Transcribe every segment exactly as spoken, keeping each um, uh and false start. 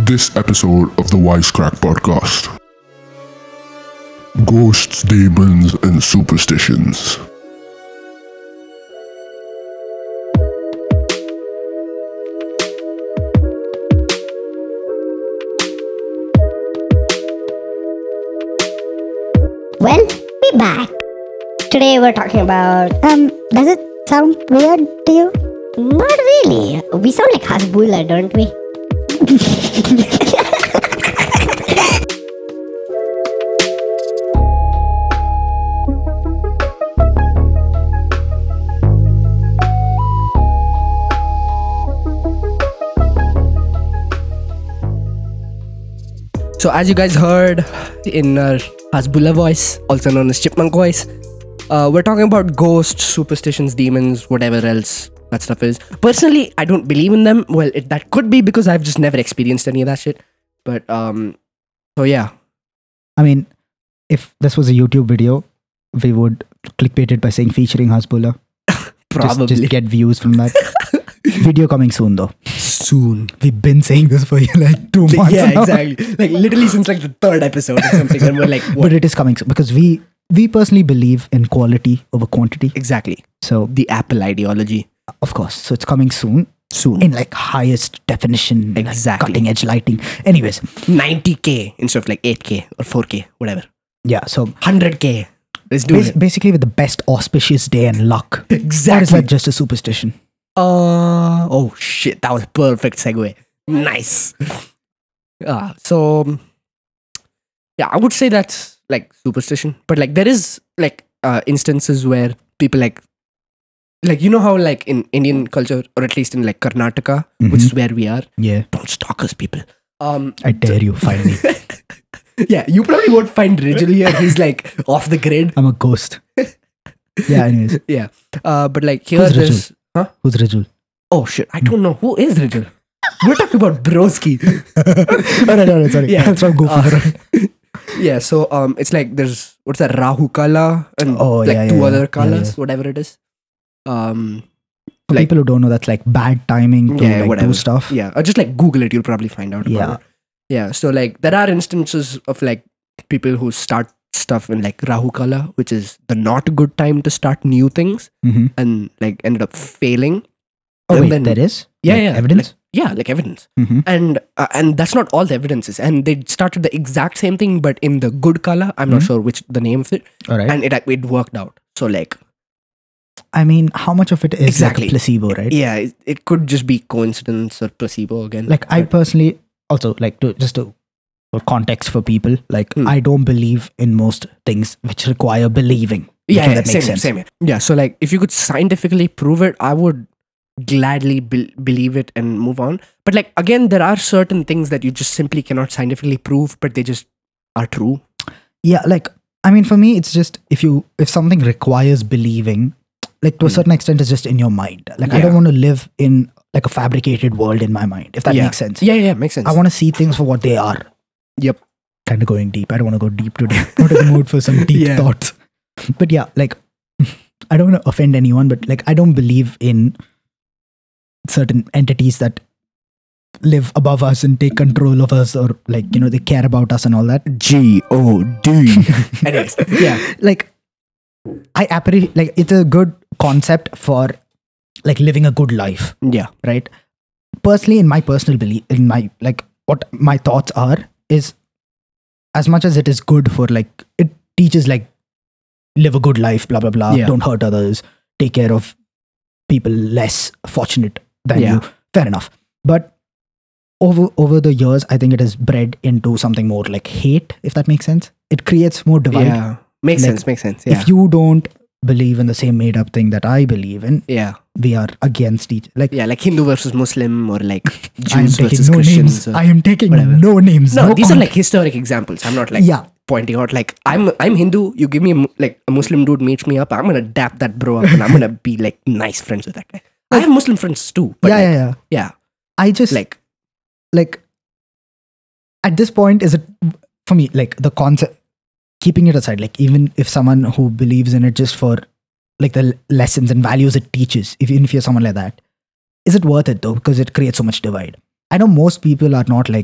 this episode of the Wisecrack podcast. Ghosts, demons, and superstitions. Well, we're back. Today we're talking about, um, does it sound weird to you? Not really. We sound like Hasbulla, don't we? So as you guys heard in our Hasbulla voice, also known as Chipmunk voice, uh, we're talking about ghosts, superstitions, demons, whatever else that stuff is. Personally, I don't believe in them. Well, it, that could be because I've just never experienced any of that shit. But, um, so yeah. I mean, if this was a YouTube video, we would clickbait it by saying featuring Hasbulla. Probably. Just, just get views from that. Video coming soon though. Soon. We've been saying this for like two months Yeah, now. exactly. Like literally since like the third episode or something. And we're like, what? But it is coming soon because we we personally believe in quality over quantity. Exactly. So The Apple ideology. of course, so it's coming soon Soon. in like highest definition, like, Exactly. cutting edge lighting. Anyways, ninety K instead of like eight K or four K, whatever. yeah. So one hundred K. Let's do bas- it. basically, with the best auspicious day and luck. Or is Exactly. that just a superstition? Uh oh shit, that was perfect segue. Nice. Uh, so um, yeah, I would say that's like superstition, but like there is like uh instances where people like like you know how like in Indian culture or at least in like Karnataka, which is where we are, Yeah. don't stalk us, people. Um I dare you, find me. yeah, you probably won't find Rijal here. He's like off the grid. I'm a ghost. Yeah, anyways. Yeah. Uh but like here Who's there's huh? Who's Rijul? Oh shit, I don't know who is Rijal. We're talking about Broski. Oh, no, no, no, sorry. Yeah. That's from Goofy. Uh, yeah, so um, it's like there's what's that Rahu Kala and Oh, like yeah, two yeah, other yeah, Kalas, yeah. whatever it is. Um, For like- people who don't know, that's like bad timing to yeah, like whatever do stuff. Yeah, or just like Google it, you'll probably find out. About Yeah. it. Yeah. So like there are instances of like people who start stuff in like Rahu Kala, which is the not good time to start new things, Mm-hmm. and like ended up failing. Oh, And wait, then- there is? Yeah, Like yeah, evidence? like- yeah, like evidence. Mm-hmm. And uh, and that's not all the evidences. And they started the exact same thing, but in the good Kala. I'm not Mhm. sure which the name of it. All right. And it it worked out. So like I mean, how much of it is Exactly. like a placebo, right? yeah, it, it could just be coincidence or placebo again. Like I But- personally also like to just to for context for people, like Hmm. I don't believe in most things which require believing. yeah, If yeah that same makes here, sense. same here. Yeah, so like if you could scientifically prove it, I would gladly be- believe it and move on. But like again, there are certain things that you just simply cannot scientifically prove, but they just are true. Yeah, like I mean, for me, it's just if you if something requires believing, like to a Hmm. certain extent, it's just in your mind. Like I Yeah. don't want to live in like a fabricated world in my mind. If that yeah. makes sense. Yeah, yeah, makes sense. I want to see things for what they are. Yep. Kind of going deep. I don't want to go deep today. Not in the mood for some deep Yeah. thoughts. But yeah, like I don't want to offend anyone, but like I don't believe in certain entities that live above us and take control of us, or like you know they care about us and all that. G O D. Anyways, yeah. Like I appreciate, like it's a good concept for like living a good life, Yeah. right? Personally, in my personal belief, in my like what my thoughts are is, as much as it is good for like it teaches like live a good life, blah blah blah, Yeah. don't hurt others, take care of people less fortunate than Yeah. you. Fair enough, but over over the years, I think it has bred into something more like hate, if that makes sense. It creates more divide. Yeah. Makes Like, sense, makes sense. Yeah. If you don't believe in the same made up thing that I believe in, yeah. we are against each. Like Yeah, like Hindu versus Muslim or like I am Jews taking versus no Christians. names. or- I am taking whatever. no names. no, these are context. like historic examples. I'm not like yeah, pointing out like I'm I'm Hindu. You give me a, mu- like a Muslim dude meets me up. I'm gonna dap that bro up and I'm gonna be like nice friends with that guy. I have Muslim friends too. But yeah, like, yeah, yeah. yeah. I just Like like at this point, is it for me like the concept? Keeping it aside, like even if someone who believes in it just for like the l- lessons and values it teaches, if even if you're someone like that, is it worth it though? Because it creates so much divide. I know most people are not like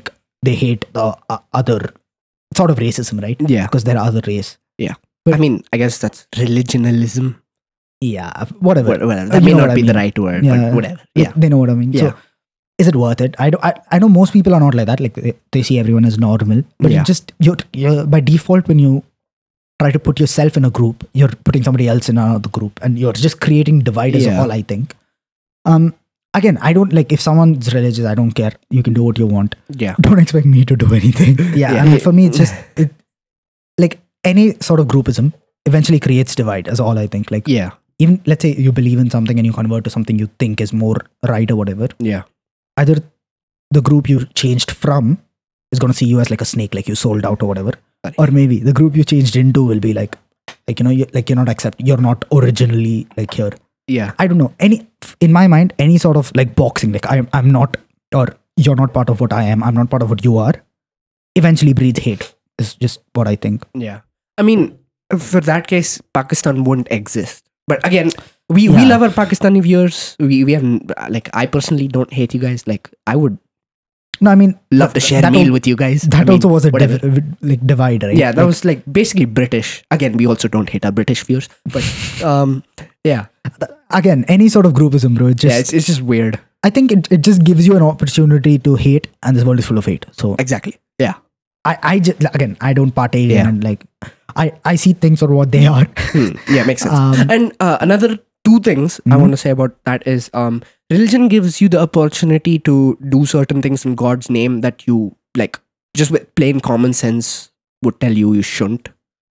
they hate the uh, other sort of racism, right? Yeah. Because they're other race. I mean, I guess that's religionalism. Yeah, whatever. Well, well, Uh, that you may know not what I be the mean. right word, Yeah. but whatever. They- Yeah. They know what I mean. Yeah. So is it worth it? I, do, I I know most people are not like that. Like they, they see everyone as normal. But Yeah. you just you're, you're by default when you try to put yourself in a group, you're putting somebody else in another group, and you're just creating divide. Is Yeah. all I think. Um. Again, I don't like if someone's religious. I don't care. You can do what you want. Yeah. Don't expect me to do anything. Yeah. Yeah. I mean, for me, it's just it, like any sort of groupism eventually creates divide. Is all I think. Like Yeah. even let's say you believe in something and you convert to something you think is more right or whatever. Yeah. Either the group you changed from is going to see you as like a snake, like you sold out or whatever, Sorry. or maybe the group you changed into will be like, like you know, you, like you're not accept, you're not originally like here. Yeah. I don't know any in my mind any sort of like boxing, like I'm I'm not or you're not part of what I am. I'm not part of what you are. Eventually breeds hate. Is just what I think. Yeah. I mean, for that case, Pakistan wouldn't exist. But again, we, we Yeah. love our Pakistani viewers. We we have like I personally don't hate you guys. Like I would No, I mean love to share a that meal al- with you guys. That I mean, also was a whatever. div- like divide, right? Yeah, that Like, was like basically British. Again, we also don't hate our British viewers, but um, yeah, again any sort of groupism, bro. It just yeah, it's it's just weird. I think it, it just gives you an opportunity to hate, and this world is full of hate. So Exactly. Yeah. I, I just again I don't partake Yeah. and like I, I see things for what they are. Hmm. Yeah, makes sense. Um, and uh, another two things I Mhm. want to say about that is um, religion gives you the opportunity to do certain things in God's name that you like just with plain common sense would tell you you shouldn't.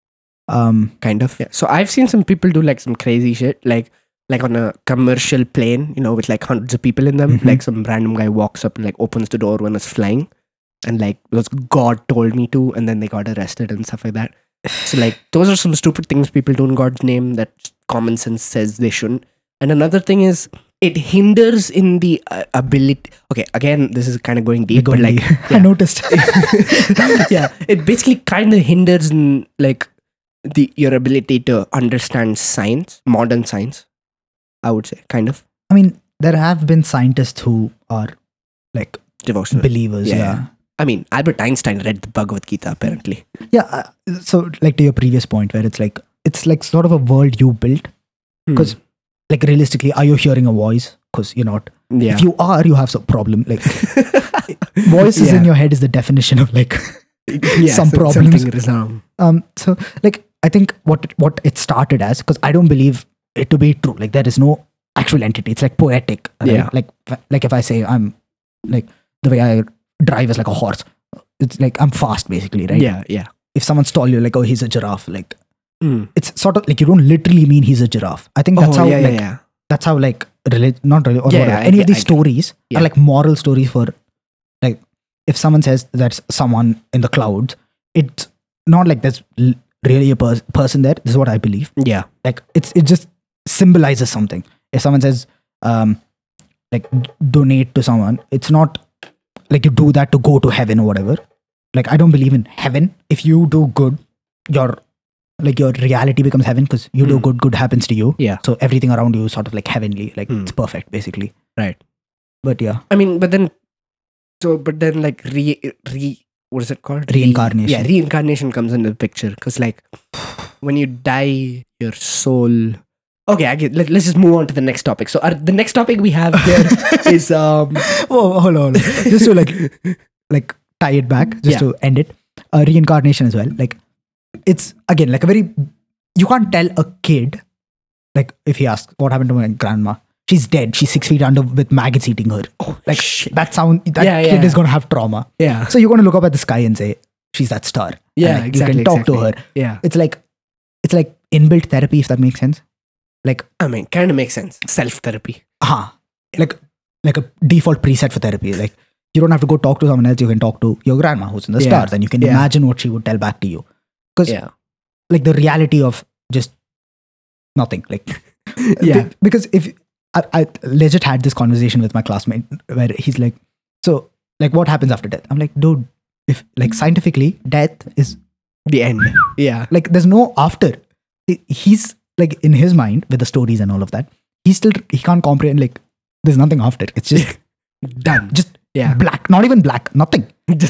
um, Kind of. Yeah. So I've seen some people do like some crazy shit, like like on a commercial plane, you know, with like hundreds of people in them. Mhm. Like some random guy walks up and like opens the door when it's flying, and like because God told me to, and then they got arrested and stuff like that. So like those are some stupid things people do in God's name that common sense says they shouldn't. And another thing is it hinders in the uh, ability. Okay, again, this is kind of going deep, going but like deep. yeah. I noticed. yeah, it basically kind of hinders in like the your ability to understand science, modern science. I would say, kind of I mean, there have been scientists who are like devotional. believers. Yeah, Yeah. yeah. I mean, Albert Einstein read the Bhagavad Gita apparently. Yeah. uh, so like to your previous point where it's like it's like sort of a world you built. Hmm. 'Cause like realistically, are you hearing a voice? Because you're not. Yeah, If you are, you have some problem. Like voices in Yeah. your head is the definition of like yeah, some so- problems. something is wrong. Um, so like I think what it, what it started as, because I don't believe it to be true. Like there is no actual entity. It's like poetic. Right? Yeah. Like like if I say I'm like the way I drive is like a horse. It's like I'm fast basically, right? Yeah, yeah. If someone stole you, like oh he's a giraffe. Like Mm. it's sort of like you don't literally mean he's a giraffe. I think that's oh, how yeah, like yeah, yeah. that's how like relig- not really or Yeah, whatever. I Any get- of these I get- stories yeah. are like moral stories for like if someone says that's someone in the clouds, it's not like there's l- really a pers- person there. This is what I believe. Yeah, Like it's it just symbolizes something. If someone says um like d- donate to someone, it's not like you do that to go to heaven or whatever. Like I don't believe in heaven. If you do good, your like your reality becomes heaven because you do Hmm. good, good happens to you. yeah. So everything around you is sort of like heavenly, like Hmm. it's perfect basically. Right. But yeah, I mean, but then, so but then like re re what is it called? Re- Reincarnation. yeah, reincarnation comes into the picture because like when you die, your soul. Okay, I get. Let, let's just move on to the next topic. So our, the next topic we have here is um. oh hold on, hold on. just to like like tie it back, just Yeah. to end it. Uh, reincarnation as well. Like it's again like a very you can't tell a kid like if he asks what happened to my grandma. She's dead. She's six feet under with maggots eating her. Oh, Like shit. that sound. That Yeah, kid yeah. is gonna have trauma. Yeah, So you're gonna look up at the sky and say, "She's that star." And, yeah, like, exactly. You can talk exactly. to her. Yeah, It's like it's like inbuilt therapy, if that makes sense. Like I mean, kind of makes sense. Self therapy. uh like like a default preset for therapy. Like you don't have to go talk to someone else. You can talk to your grandma who's in the Yeah. stars, and you can Yeah. imagine what she would tell back to you. Because Yeah, like the reality of just nothing. Like yeah, be- because if I, I legit had this conversation with my classmate where he's like, so like what happens after death? I'm like, dude, if like scientifically death is the end. Yeah, like there's no after. He- He's like in his mind with the stories and all of that. He still he can't comprehend like there's nothing after. It's just done. just Yeah, black. Not even black. Nothing. Just-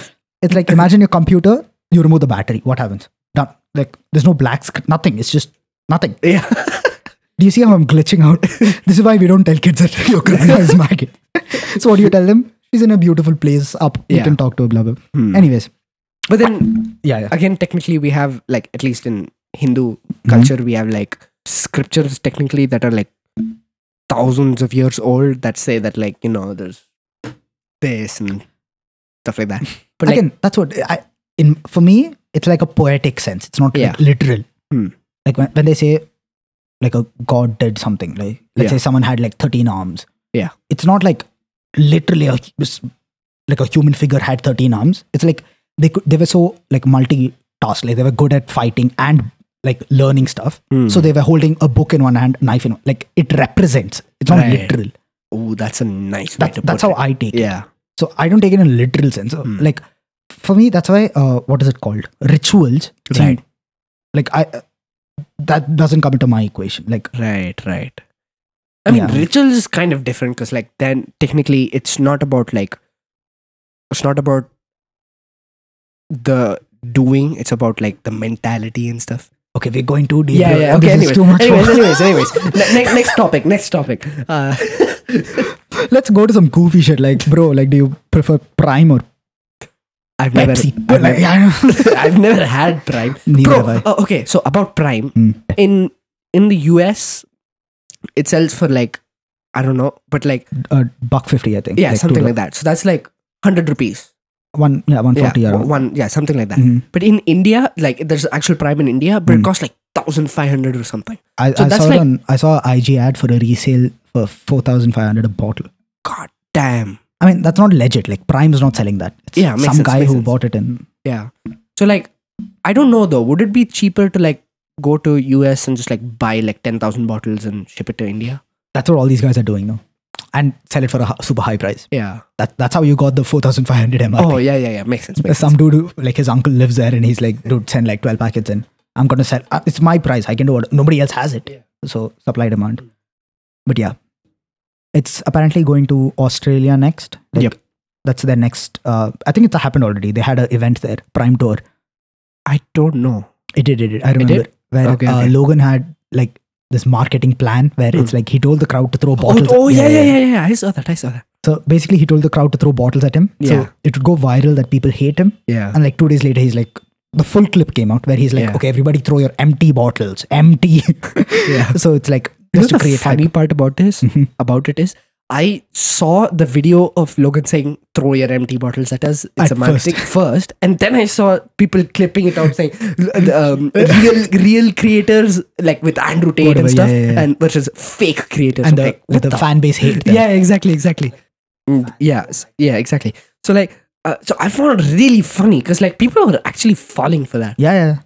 It's like imagine your computer, you remove the battery. What happens? Done. Like there's no black sc- nothing. It's just nothing. Yeah. Do you see how I'm glitching out? This is why we don't tell kids that your grandma is maggot. So what do you tell them? She's in a beautiful place up. You Yeah. can talk to her, blah, blah. Hmm. Anyways. But then Yeah, yeah. again, technically, we have like at least in Hindu culture, we have like scriptures technically that are like thousands of years old that say that like you know there's this and stuff like that. But like, Again, that's what I in for me, it's like a poetic sense. It's not Yeah. like literal. Hmm. Like when, when they say like a god did something, like let's Yeah. say someone had like thirteen arms. Yeah. It's not like literally a like a human figure had thirteen arms. It's like they could they were so like multitask, like they were good at fighting and like learning stuff. Hmm. So they were holding a book in one hand, knife in one. Like it represents. It's not Right. literal. oh, that's a nice way That, to that's put how it. I take it. Yeah. So I don't take it in a literal sense. So, Hmm. Like for me, that's why uh, what is it called? Rituals. seem- Right. Like I uh, that doesn't come into my equation. Like Right, right. I mean, Yeah. rituals is kind of different because, like, then technically it's not about like, it's not about the doing. It's about like the mentality and stuff. okay, we're going too deep. Yeah, bro. yeah. This Okay. is Anyways, too much. anyways, for- anyways, anyways. Ne- ne- next topic. Next topic. Uh, Let's go to some goofy shit. Like, bro, like, do you prefer Prime or I've never, Pepsi? I've, Like, never yeah, I've never had Prime. Neither Bro, have I. oh, okay. So about Prime Hmm. in in the U S, it sells for like I don't know, but like Uh, buck fifty, I think. yeah, Like something two like that. So that's like hundred rupees. One, yeah, one forty. Yeah, around. one, yeah, something like that. Mhm. But in India, like there's actual Prime in India, but Mm. it costs like thousand five hundred or something. I, So I that's saw like- it on, I saw a I G ad for a resale for four thousand five hundred a bottle. God damn. I mean, that's not legit. Like, Prime's not selling that. It's Yeah, makes some sense, guy makes who sense. bought it and Yeah. So like, I don't know though. Would it be cheaper to like go to U S and just like buy like ten thousand bottles and ship it to India? that's what all these guys are doing now. And sell it for a hu- super high price. Yeah. That, that's how you got the four thousand five hundred M R P. Oh yeah, yeah, yeah. Makes sense. Makes Some dude, who, like his uncle lives there and he's like, dude, send like twelve packets in. I'm going to sell. Uh, it's my price. I can do it. Nobody else has it. Yeah. So supply demand. But yeah, it's apparently going to Australia next. Like, Yep. That's their next. Uh, I think it's happened already. They had an event there, Prime Tour. I don't know. It did, it did. I remember did? where Okay, uh, okay. Logan had like this marketing plan where it's like he told the crowd to throw bottles. Oh, oh yeah, yeah, yeah, yeah. I saw that. I saw that. So basically, he told the crowd to throw bottles at him. Yeah. So it would go viral that people hate him. Yeah. And like two days later, he's like, the full clip came out where he's like, Yeah. okay, everybody throw your empty bottles. Empty. Yeah. So it's like, You know just to the create funny hype. part about this, Mhm. about it is, I saw the video of Logan saying, "Throw your empty bottles at us." It's At a marketing first, and then I saw people clipping it out saying, um, "Real, real creators like with Andrew Tate Whatever, and stuff, yeah, yeah, yeah. and versus fake creators." And I'm the, like, what the, the fan base hate them. Yeah, exactly, exactly. Mm, yeah, s- yeah, exactly. So like, uh, so I found it really funny because like people were actually falling for that. Yeah, yeah.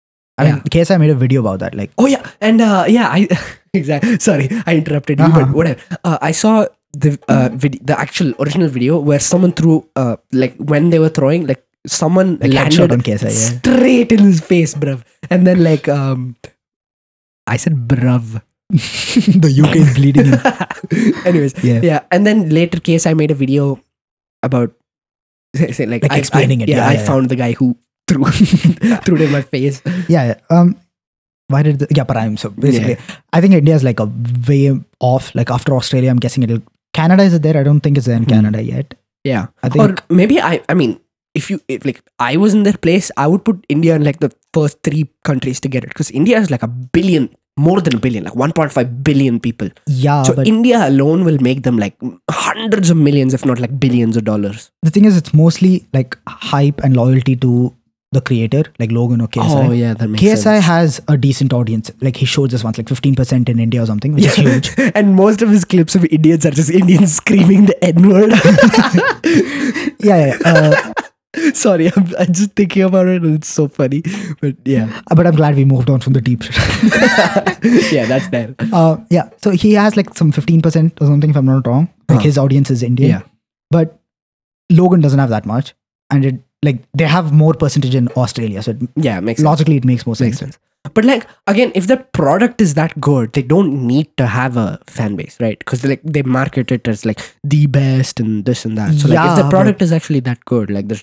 I Yeah. mean, K S I made a video about that. Like, Oh yeah, and uh, yeah, I exactly. Sorry, I interrupted you, Uh-huh. but whatever. Uh, I saw the uh, vid- the actual original video where someone threw uh, like when they were throwing, like someone like headshot landed on K S I, yeah. straight in his face, bruv. And then like um, I said bruv. The U K is bleeding him. Anyways, Yeah. yeah, and then later case I made a video about say, say, like, Like I, explaining I, it, Yeah, yeah, I yeah, found the guy who threw threw it in my face. Yeah, yeah. Um, why did the, yeah, Prime. So basically, I think India is like a way off. Like after Australia, I'm guessing it'll. Canada is it there? I don't think it's there in Hmm. Canada yet. Yeah, I think. or maybe I. I mean, if you if like I was in their place, I would put India in like the first three countries to get it because India is like a billion, more than a billion, like one point five billion people. yeah, so but India alone will make them like hundreds of millions, if not like billions of dollars. the thing is, it's mostly like hype and loyalty to the creator, like Logan or K S I. Oh yeah, that makes K S I sense. has a decent audience. Like he showed this once, like fifteen percent in India or something, which is huge. And most of his clips of Indians are just Indians screaming the N word. Yeah, yeah. Uh, Sorry, I'm, I'm just thinking about it and it's so funny. But yeah. but I'm glad we moved on from the deep shit. Yeah, that's there. Uh, yeah, so he has like some fifteen percent or something, if I'm not wrong. Like Huh. his audience is Indian. Yeah. But Logan doesn't have that much. And it like they have more percentage in Australia. So it, Yeah, makes sense. logically, it makes more sense. Makes sense. But like again, if the product is that good, they don't need to have a fan base, right? Because like they market it as like the best and this and that. So like if Yeah, the product is actually that good, like there's no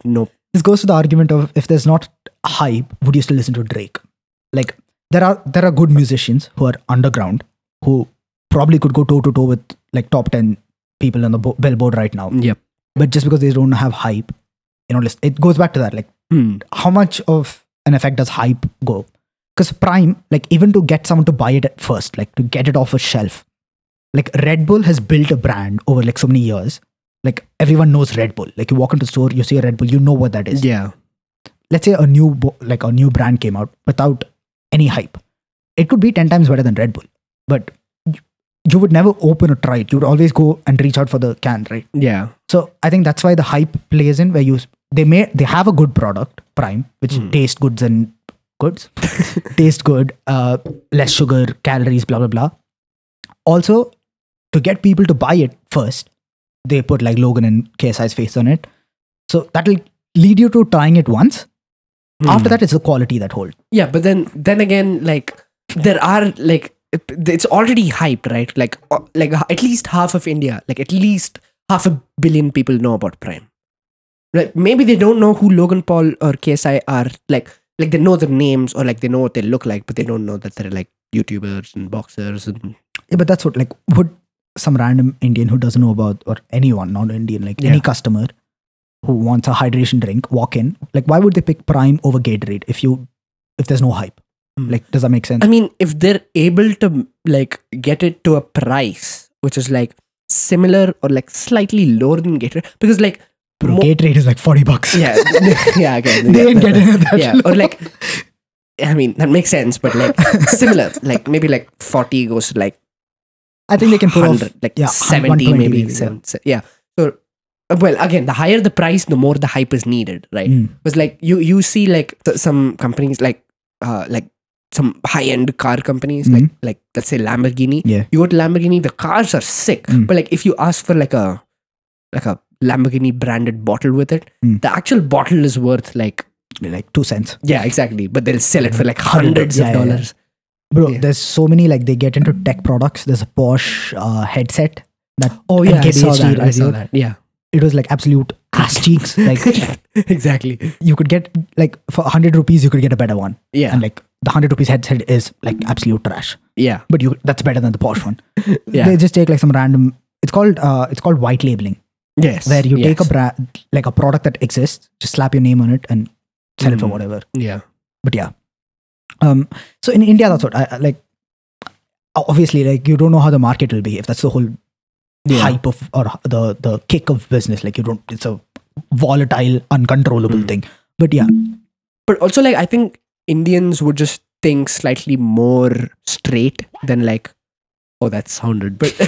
this goes to the argument of if there's not hype, would you still listen to Drake? Like there are there are good musicians who are underground who probably could go toe to toe with like top ten people on the bo- Billboard right now. Yep. But just because they don't have hype, you know, listen, it goes back to that. Like Hmm. how much of an effect does hype go? Because Prime, like even to get someone to buy it at first, like to get it off a shelf, like Red Bull has built a brand over like so many years. Like everyone knows Red Bull. Like you walk into the store, you see a Red Bull, you know what that is. Yeah. Let's say a new bo- like a new brand came out without any hype. It could be ten times better than Red Bull, but you, you would never open or try it. You would always go and reach out for the can, right? Yeah. So I think that's why the hype plays in, where you they may they have a good product, Prime, which Mm. tastes goods and goods, taste good, uh, less sugar, calories, blah blah blah. Also, to get people to buy it first, they put like Logan and K S I's face on it. So that'll lead you to trying it once. Hmm. After that, it's the quality that holds. Yeah, but then then again, like there are like it- it's already hyped, right? Like uh, like at least half of India, like at least half a billion people know about Prime. Like maybe they don't know who Logan Paul or K S I are. Like like they know the names or like they know what they look like, but they don't know that they're like YouTubers and boxers and Yeah, but that's what like would some random Indian who doesn't know about, or anyone non-Indian, like Yeah. any customer who wants a hydration drink walk in, like why would they pick Prime over Gatorade if you if there's no hype? Hmm. Like, does that make sense? I mean, if they're able to like get it to a price which is like similar or like slightly lower than Gatorade, because like Bro, mo- Gatorade is like forty bucks. yeah, yeah, okay, They yeah, ain't getting it that yeah, low. or like, I mean, that makes sense, but like similar, like maybe like forty goes to like I think they can pull one off hundred, like yeah, seventy, one twenty maybe, maybe, yeah. seven, se- yeah. So, uh, well, again, the higher the price, the more the hype is needed, right? Mm. Because like you you see like th- some companies like uh like some high end car companies like Mhm. like let's say Lamborghini. Yeah. You go to Lamborghini, the cars are sick, Mm. but like if you ask for like a like a Lamborghini branded bottle with it, Mm. the actual bottle is worth like like two cents. yeah, exactly, but they'll sell it for like Hundred, hundreds yeah, of yeah, yeah. dollars. Bro, Yeah. there's so many, like they get into tech products. There's a Porsche uh, headset that Oh yeah, I saw N K B H D that. I saw reviewed. that. Yeah, It was like absolute ass cheeks. Like exactly. you could get like for one hundred rupees you could get a better one. Yeah, And like the one hundred rupees headset is like absolute trash. yeah, But you that's better than the Porsche one. yeah. They just take like some random it's called uh it's called white labeling, Yes, where you take a yes. brand like a product that exists, just slap your name on it and sell it for Mm. whatever. Yeah, But yeah. Um so in India that's what I I- like obviously like you don't know how the market will behave. That's the whole yeah. hype of or the the kick of business. Like you don't it's a volatile, uncontrollable Mm. thing. But yeah. But also, like, I think Indians would just think slightly more straight than like, oh, that sounded. But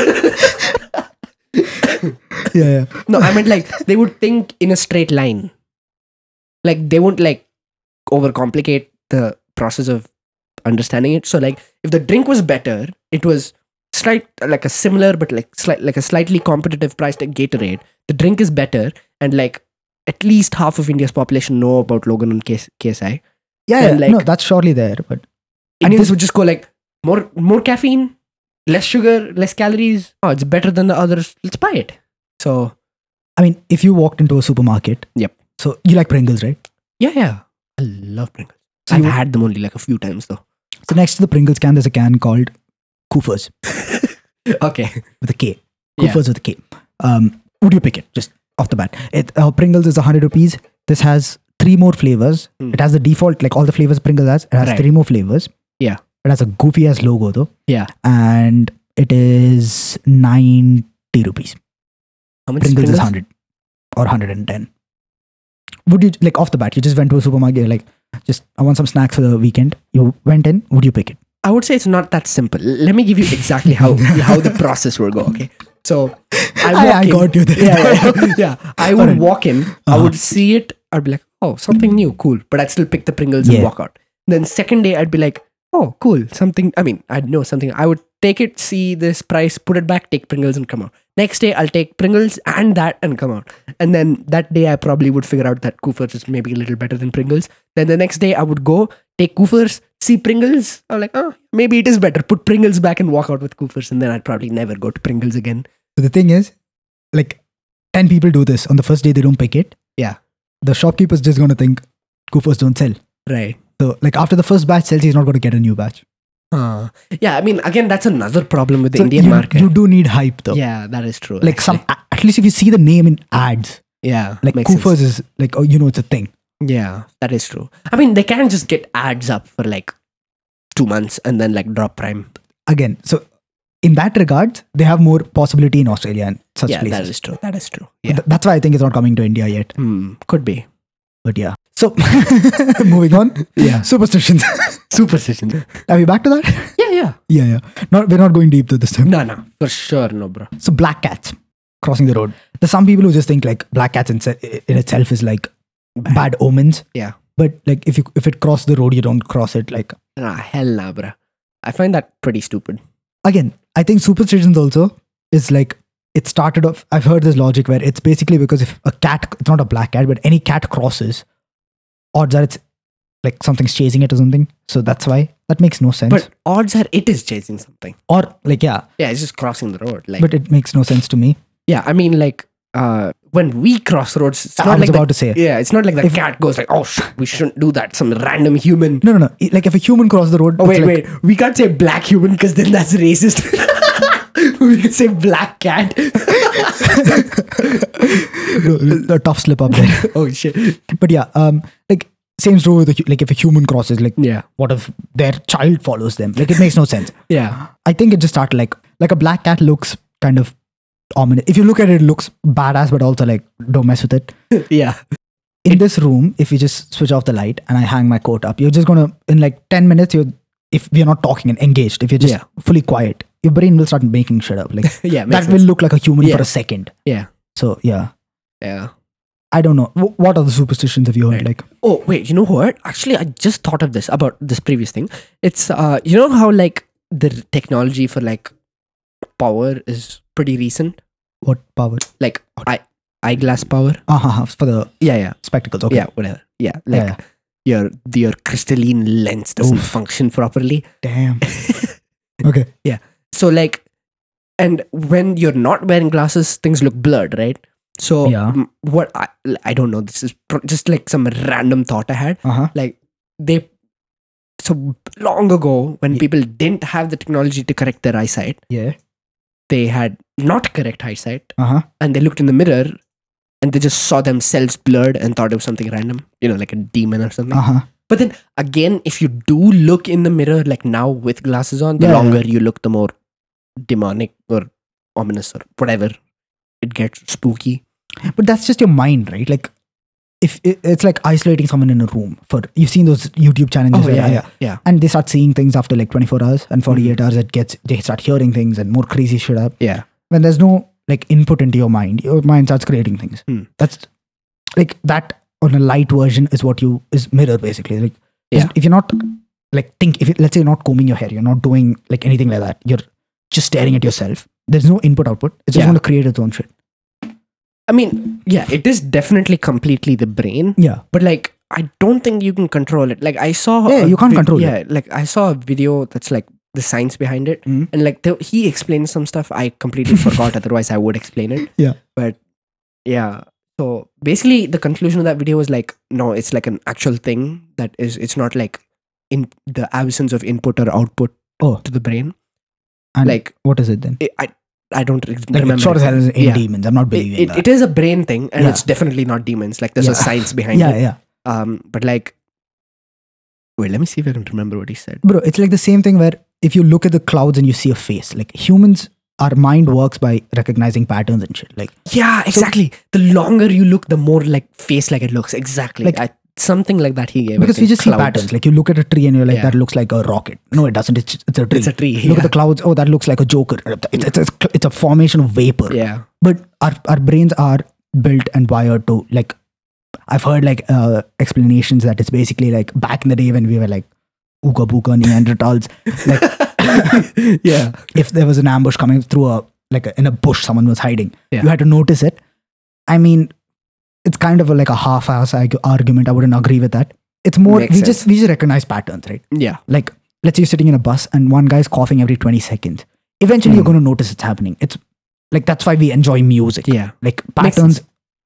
Yeah, yeah. no, I meant like they would think in a straight line. Like they won't like overcomplicate the process of understanding it. So like, if the drink was better, it was slight like a similar but like slight like a slightly competitive price like Gatorade. The drink is better, and like at least half of India's population know about Logan and K S I. Yeah, yeah. And, like- no, that's surely there. But Indians would just go like more more caffeine, less sugar, less calories. Oh, it's better than the others. Let's buy it. So I mean, if you walked into a supermarket. Yep. So you like Pringles, right? yeah, yeah, I love Pringles. So I've you- had them only like a few times though. So next to the Pringles can, there's a can called Koofers Okay. with a K. Yeah. Koofers with a K. Um, would you pick it just off the bat? It uh, Pringles is one hundred rupees. This has three more flavors. Hmm. It has the default, like all the flavors Pringles has. It has Right. three more flavors. Yeah. It has a goofy ass logo though. Yeah. And it is ninety rupees. How much Pringles, is is Pringles? one hundred or one hundred ten. Would you, like off the bat, you just went to a supermarket, you're like, just, I want some snacks for the weekend. You went in, would you pick it? I would say it's not that simple. Let me give you exactly how how the process will go. Okay. So I I- walk I in. got you there. Yeah, yeah, yeah. I would Alright. walk in. I Uh-huh. would see it. I'd be like, oh, something new, cool. But I'd still pick the Pringles and Yeah. walk out. Then second day, I'd be like, oh, cool, something. I mean, I'd know something. I would take it, see this price, put it back, take Pringles, and come out. Next day, I'll take Pringles and that and come out. And then that day, I probably would figure out that Koofers is maybe a little better than Pringles. Then the next day, I would go take Koofers, see Pringles. I'm like, oh, maybe it is better. Put Pringles back and walk out with Koofers, and then I'd probably never go to Pringles again. So the thing is, like, ten people do this. On the first day, they don't pick it. Yeah. the shopkeeper's just going to think Koofers don't sell. Right. So like after the first batch sells, he's not going to get a new batch. Uh, yeah, I mean, again, that's another problem with the So Indian you, market. you do need hype though. Yeah, that is true. Like actually. some, at least if you see the name in ads, yeah, like makes Koofers sense. is like, oh, you know, it's a thing. Yeah, that is true. I mean, they can just get ads up for like two months and then like drop Prime. Again, so in that regard, they have more possibility in Australia and such Yeah, places. that is true. That is true. Yeah, Th- that's why I think it's not coming to India yet. hmm, could be. But yeah. So moving on. Yeah. Superstitions. Superstition. Are we back to that? Yeah, yeah. Yeah, yeah. Not we're not going deep to this time. No, no, for sure, no, bro. So black cats crossing the road. There's some people who just think like black cats in, se- in itself is like bad omens. Yeah. But like if you if it crosses the road, you don't cross it. Like Nah, hell nah, bro. I find that pretty stupid. again, I think superstitions also is like it started off. I've heard this logic where it's basically because if a cat, it's not a black cat, but any cat crosses, odds are it's like something's chasing it or something. So that's why that makes no sense. But odds are it is chasing something. or like yeah, Yeah, it's just crossing the road. Like, but it makes no sense to me. yeah, I mean, like, uh, when we cross roads, it's I not was like about the, to say. yeah, it's not like the If- cat goes like, oh shit, we shouldn't do that. Some random human. No, no, no. It- Like if a human crosses the road, Oh it's wait, like, wait. We can't say black human because then that's racist. We can say black cat. a tough slip up there. Oh shit. But yeah, um, like same true with the, hu- like if a human crosses, like Yeah. what if their child follows them? Like it makes no sense. Yeah. I think it just started like like a black cat looks kind of ominous. If you look at it, it looks badass, but also like don't mess with it. Yeah. In this room, if you just switch off the light and I hang my coat up, you're just gonna in like ten minutes. You if we're not talking and engaged, if you're just Yeah. fully quiet, your brain will start making shit up. Like Yeah. that Makes will sense. look like a human Yeah. for a second. Yeah. So yeah, Yeah. I don't know. W- what other superstitions have you heard? Right. Like Oh wait, you know what? Actually, I just thought of this about this previous thing. It's uh, you know how like the technology for like power is pretty recent, what power? like eye eyeglass power. Uh huh. For the Yeah, yeah, spectacles. Okay. yeah, whatever. Yeah, like Yeah, your your crystalline lens doesn't Oof. function properly. Damn. Okay. So like, and when you're not wearing glasses, things look blurred, right? So Yeah. mm, what I I don't know. This is pro- just like some random thought I had. Uh huh. Like they so long ago when Ye- people didn't have the technology to correct their eyesight, Yeah. they had not correct eyesight, Uh huh. and they looked in the mirror and they just saw themselves blurred and thought it was something random, you know, like a demon or something. Uh huh. But then again, if you do look in the mirror, like now with glasses on, the Yeah, longer you look, the more demonic or ominous or whatever it gets spooky. But that's just your mind, right? Like, if it, it's like isolating someone in a room for you've seen those YouTube challenges, Oh where, yeah, uh, yeah, yeah, and they start seeing things after like twenty-four hours and forty-eight hours. It gets they start hearing things and more crazy shit up. yeah. When there's no like input into your mind, your mind starts creating things. Hmm. That's like that on a light version is what you is mirror basically. Like, Yeah. if you're not like think if it, let's say you're not combing your hair, you're not doing like anything like that. You're just staring at yourself. There's no input output. It's just Yeah. going to create its own shit. I mean, yeah, it is definitely completely the brain, Yeah. but like I don't think you can control it. Like I saw, Yeah, a you can't vid- control it. Yeah, like I saw a video that's like the science behind it, Mhm. and like the, he explained some stuff I completely forgot. Otherwise, I would explain it. Yeah. But yeah, so basically, the conclusion of that video was like, no, it's like an actual thing that is. It's not like in the absence of input or output Oh. to the brain. And Like what is it then? it, I, I don't re- Like remember. sure as hell is in Yeah. demons. I'm not It, believing it, that. it is a brain thing, and Yeah. it's definitely not demons. Like there's a Yeah. science behind yeah, it. yeah. Um, but like, wait, let me see if I can remember what he said. Bro, it's like the same thing where if you look at the clouds and you see a face, like humans, our mind works by recognizing patterns and shit. Like, Yeah, exactly. the longer you look, the more like face like it looks. Exactly. Like- I, something like that he gave. I because we think, just clouds. see patterns. Like you look at a tree and you're like, Yeah. that looks like a rocket. No, it doesn't. It's, it's a tree. It's a tree. You look yeah. at the clouds. Oh, that looks like a joker. It's, it's, it's, it's a formation of vapor. yeah. But our, our brains are built and wired to like, I've heard like uh, explanations that it's basically like back in the day when we were like Ooga Booga Neanderthals. Like yeah. if there was an ambush coming through a like a, in a bush, someone was hiding. Yeah. You had to notice it. I mean, it's kind of a, like a half-ass argu- argument. I wouldn't agree with that. It's more Makes we sense. just we just recognize patterns, right? Yeah. Like let's say you're sitting in a bus and one guy's coughing every twenty seconds. Eventually, Hmm. you're going to notice it's happening. It's like that's why we enjoy music. Yeah. Like Makes patterns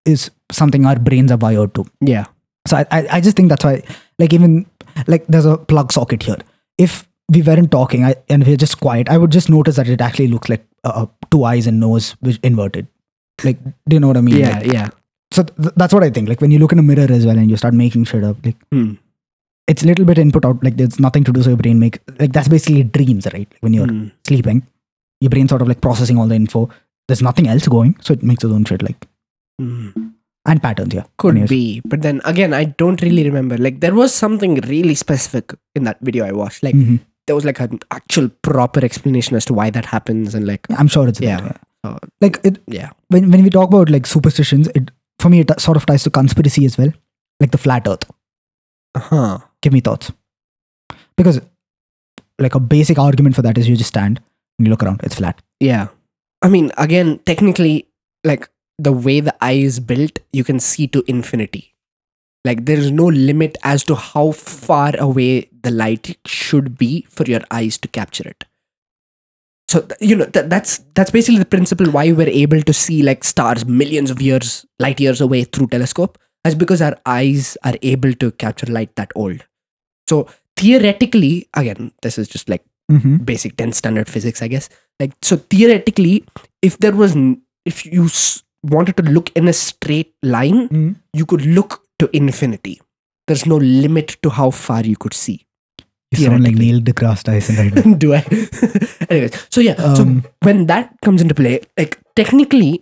is something our brains are wired to. Yeah. So I, I, I just think that's why, like even like there's a plug socket here. If we weren't talking I, and we're just quiet, I would just notice that it actually looks like uh, two eyes and nose which inverted. Like, do you know what I mean? Yeah, Like, yeah. so th- that's what I think. Like when you look in a mirror as well and you start making shit up, like Hmm. it's a little bit input out. Like there's nothing to do, so your brain make like that's basically dreams, right? Like, when you're Hmm. sleeping, your brain sort of like processing all the info. There's nothing else going, so it makes its own shit. Like Hmm. and patterns, yeah. Could Anyways. be. But then again, I don't really remember. Like there was something really specific in that video I watched. Like Mhm. there was like an actual proper explanation as to why that happens and like I'm sure it's Yeah. there, yeah. uh, Like it yeah. when when we talk about like superstitions, it for me it sort of ties to conspiracy as well, like the flat Earth. Uh-huh. Give me thoughts, because like a basic argument for that is you just stand and you look around, it's flat. Yeah. I mean, again, technically, like the way the eye is built, you can see to infinity. Like there is no limit as to how far away the light should be for your eyes to capture it. So th- you know th- that's that's basically the principle why we're able to see like stars millions of years, light years away through telescope. That's because our eyes are able to capture light that old. So theoretically, again, this is just like Mm-hmm. basic tenth standard physics, I guess. Like so, theoretically, if there was, n- if you s- wanted to look in a straight line, Mm-hmm. you could look to infinity. There's no limit to how far you could see. You sound like Theoretically. Neil deGrasse Tyson right now. Do I? Anyways, so yeah, Um, so when that comes into play, like technically,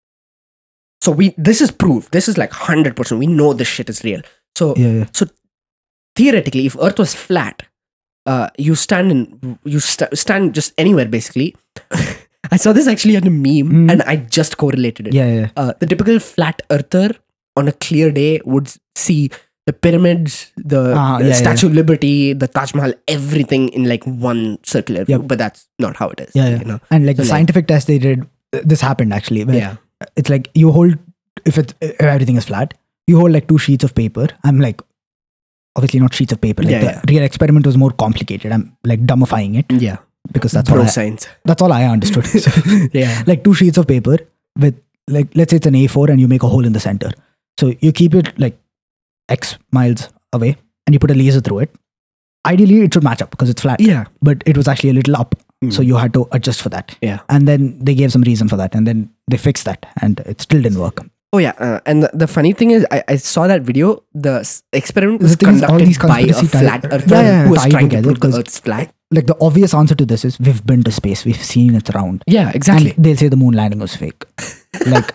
so we this is proof. This is like hundred percent. We know this shit is real. So Yeah, yeah. theoretically, if Earth was flat, uh, you stand in you st- stand just anywhere basically. I saw this actually on a meme, Mm. and I just correlated it. Yeah, yeah. Uh, the typical flat earther on a clear day would see the pyramids, the, Ah, the yeah, Statue of Liberty, the Taj Mahal, everything in like one circular view. Yep. But that's not how it is. Yeah, yeah. You know? And like So, the like- scientific test they did, uh, this happened actually. Where Yeah. it's like you hold, if it if everything is flat, you hold like two sheets of paper. I'm like, obviously not sheets of paper. Like Yeah, the yeah. real experiment was more complicated. I'm like dumbifying it Yeah. because that's Bro all I, science. that's all I understood. So, Yeah. like two sheets of paper with like, let's say it's an A four and you make a hole in the center. So you keep it like X miles away and you put a laser through it. Ideally, it should match up because it's flat. Yeah. But it was actually a little up. Mm. So you had to adjust for that. Yeah. And then they gave some reason for that. And then they fixed that. And it still didn't work. Oh yeah, uh, and the, the funny thing is, I, I saw that video. The s- experiment The was thing is, all conducted these by a conspiracy tie- flat earther Yeah, yeah, who was tied trying to together prove the because- Earth's flat. Like the obvious answer to this is we've been to space. We've seen it's round. Yeah, exactly. And they'll say the moon landing was fake. Like,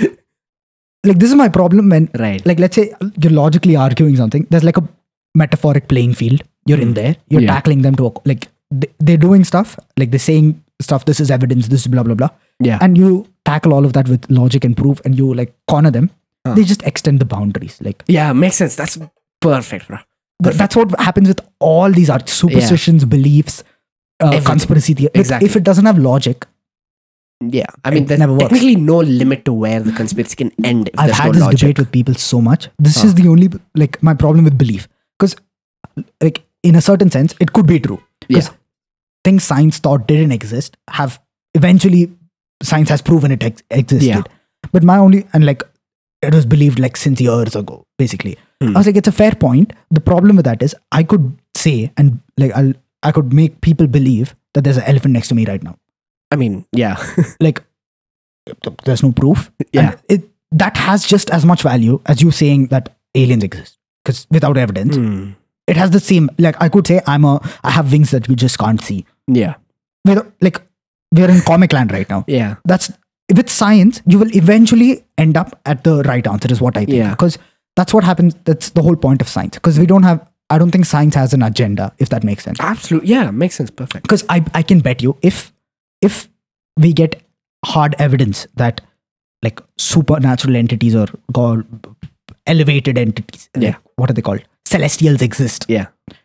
like this is my problem when, Right. like, let's say you're logically arguing something. There's like a metaphoric playing field. You're in there. You're Yeah. tackling them to, a, like, they- they're doing stuff. Like they're saying stuff. This is evidence. This is blah, blah, blah. Yeah. And you tackle all of that with logic and proof and you like corner them. Huh. They just extend the boundaries. Like, Yeah, makes sense. That's perfect, bro. Th- that's what happens with all these art superstitions, beliefs, uh, Everything. conspiracy theory. Like, Exactly. if it doesn't have logic, Yeah, I mean, It there's never works. technically no limit to where the conspiracy can end if I've there's had no this logic. debate with people so much. This Huh. is the only like my problem with belief, because like in a certain sense, it could be true. Because Yeah. things science thought didn't exist have eventually science has proven it ex- existed. Yeah. But my only and like it was believed like since years ago, basically. Hmm. I was like, it's a fair point. The problem with that is I could say and like I'll I could make people believe that there's an elephant next to me right now. I mean, yeah, Like there's no proof. yeah, And it that has just as much value as you saying that aliens exist. Because without evidence, Hmm. it has the same. Like I could say I'm a I have wings that you just can't see. yeah, We're like we're in comic land right now. yeah, That's with science, you will eventually end up at the right answer, is what I think. Yeah. Because that's what happens. That's the whole point of science. Because we don't have. I don't think science has an agenda, if that makes sense. absolutely, yeah, makes sense, perfect. Because I I can bet you if if we get hard evidence that like supernatural entities or God elevated entities, like, Yeah. what are they called? Celestials exist. Yeah,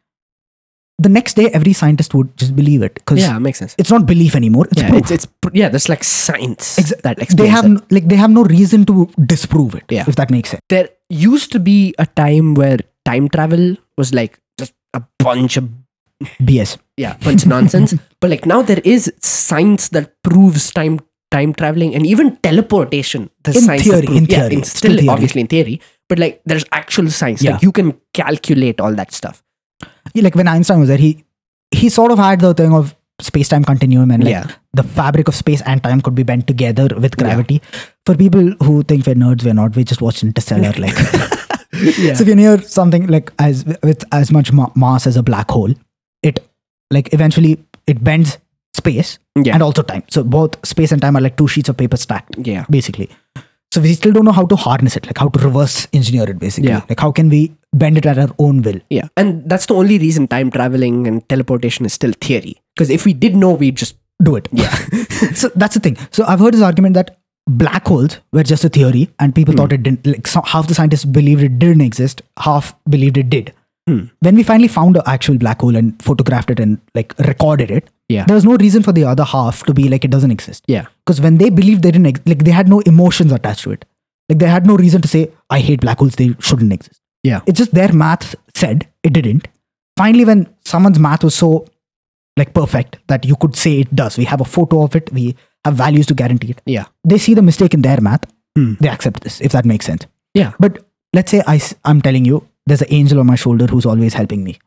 The next day, every scientist would just believe it because yeah, makes sense. it's not belief anymore. It's Yeah, proof. it's it's pr- yeah, that's like science Exa- that they explains have it. n- like they have no reason to disprove it. Yeah. If that makes sense. There used to be a time where time travel was like just a bunch of B S. yeah, bunch of nonsense. But like now there is science that proves time time traveling and even teleportation. There's In science that theory, prove- in yeah, theory, in still still theory. obviously in theory, but like there's actual science. Yeah. Like you can calculate all that stuff. Yeah, like when Einstein was there, he he sort of had the thing of space-time continuum and like Yeah. the fabric of space and time could be bent together with gravity. For people who think we're nerds, we're not. We just watched Interstellar. Like, Yeah. so if you near something like as with as much ma- mass as a black hole, it like eventually it bends space Yeah. and also time. So both space and time are like two sheets of paper stacked, Yeah. basically. So we still don't know how to harness it, like how to reverse engineer it, basically. Yeah. Like how can we bend it at our own will? Yeah. And that's the only reason time traveling and teleportation is still theory. Because if we did know, we'd just Do it. Yeah. So that's the thing. So I've heard this argument that black holes were just a theory and people thought it didn't, like so, half the scientists believed it didn't exist, half believed it did. Hmm. When we finally found an actual black hole and photographed it and like recorded it, Yeah. there was no reason for the other half to be like it doesn't exist. Yeah. Because when they believed they didn't, ex- like they had no emotions attached to it. Like they had no reason to say, I hate black holes, they shouldn't exist. Yeah. It's just their math said it didn't. Finally, when someone's math was so like perfect that you could say it does, we have a photo of it, we have values to guarantee it. Yeah. They see the mistake in their math, Hmm. they accept this, if that makes sense. Yeah. But let's say I, am telling you, there's an angel on my shoulder who's always helping me.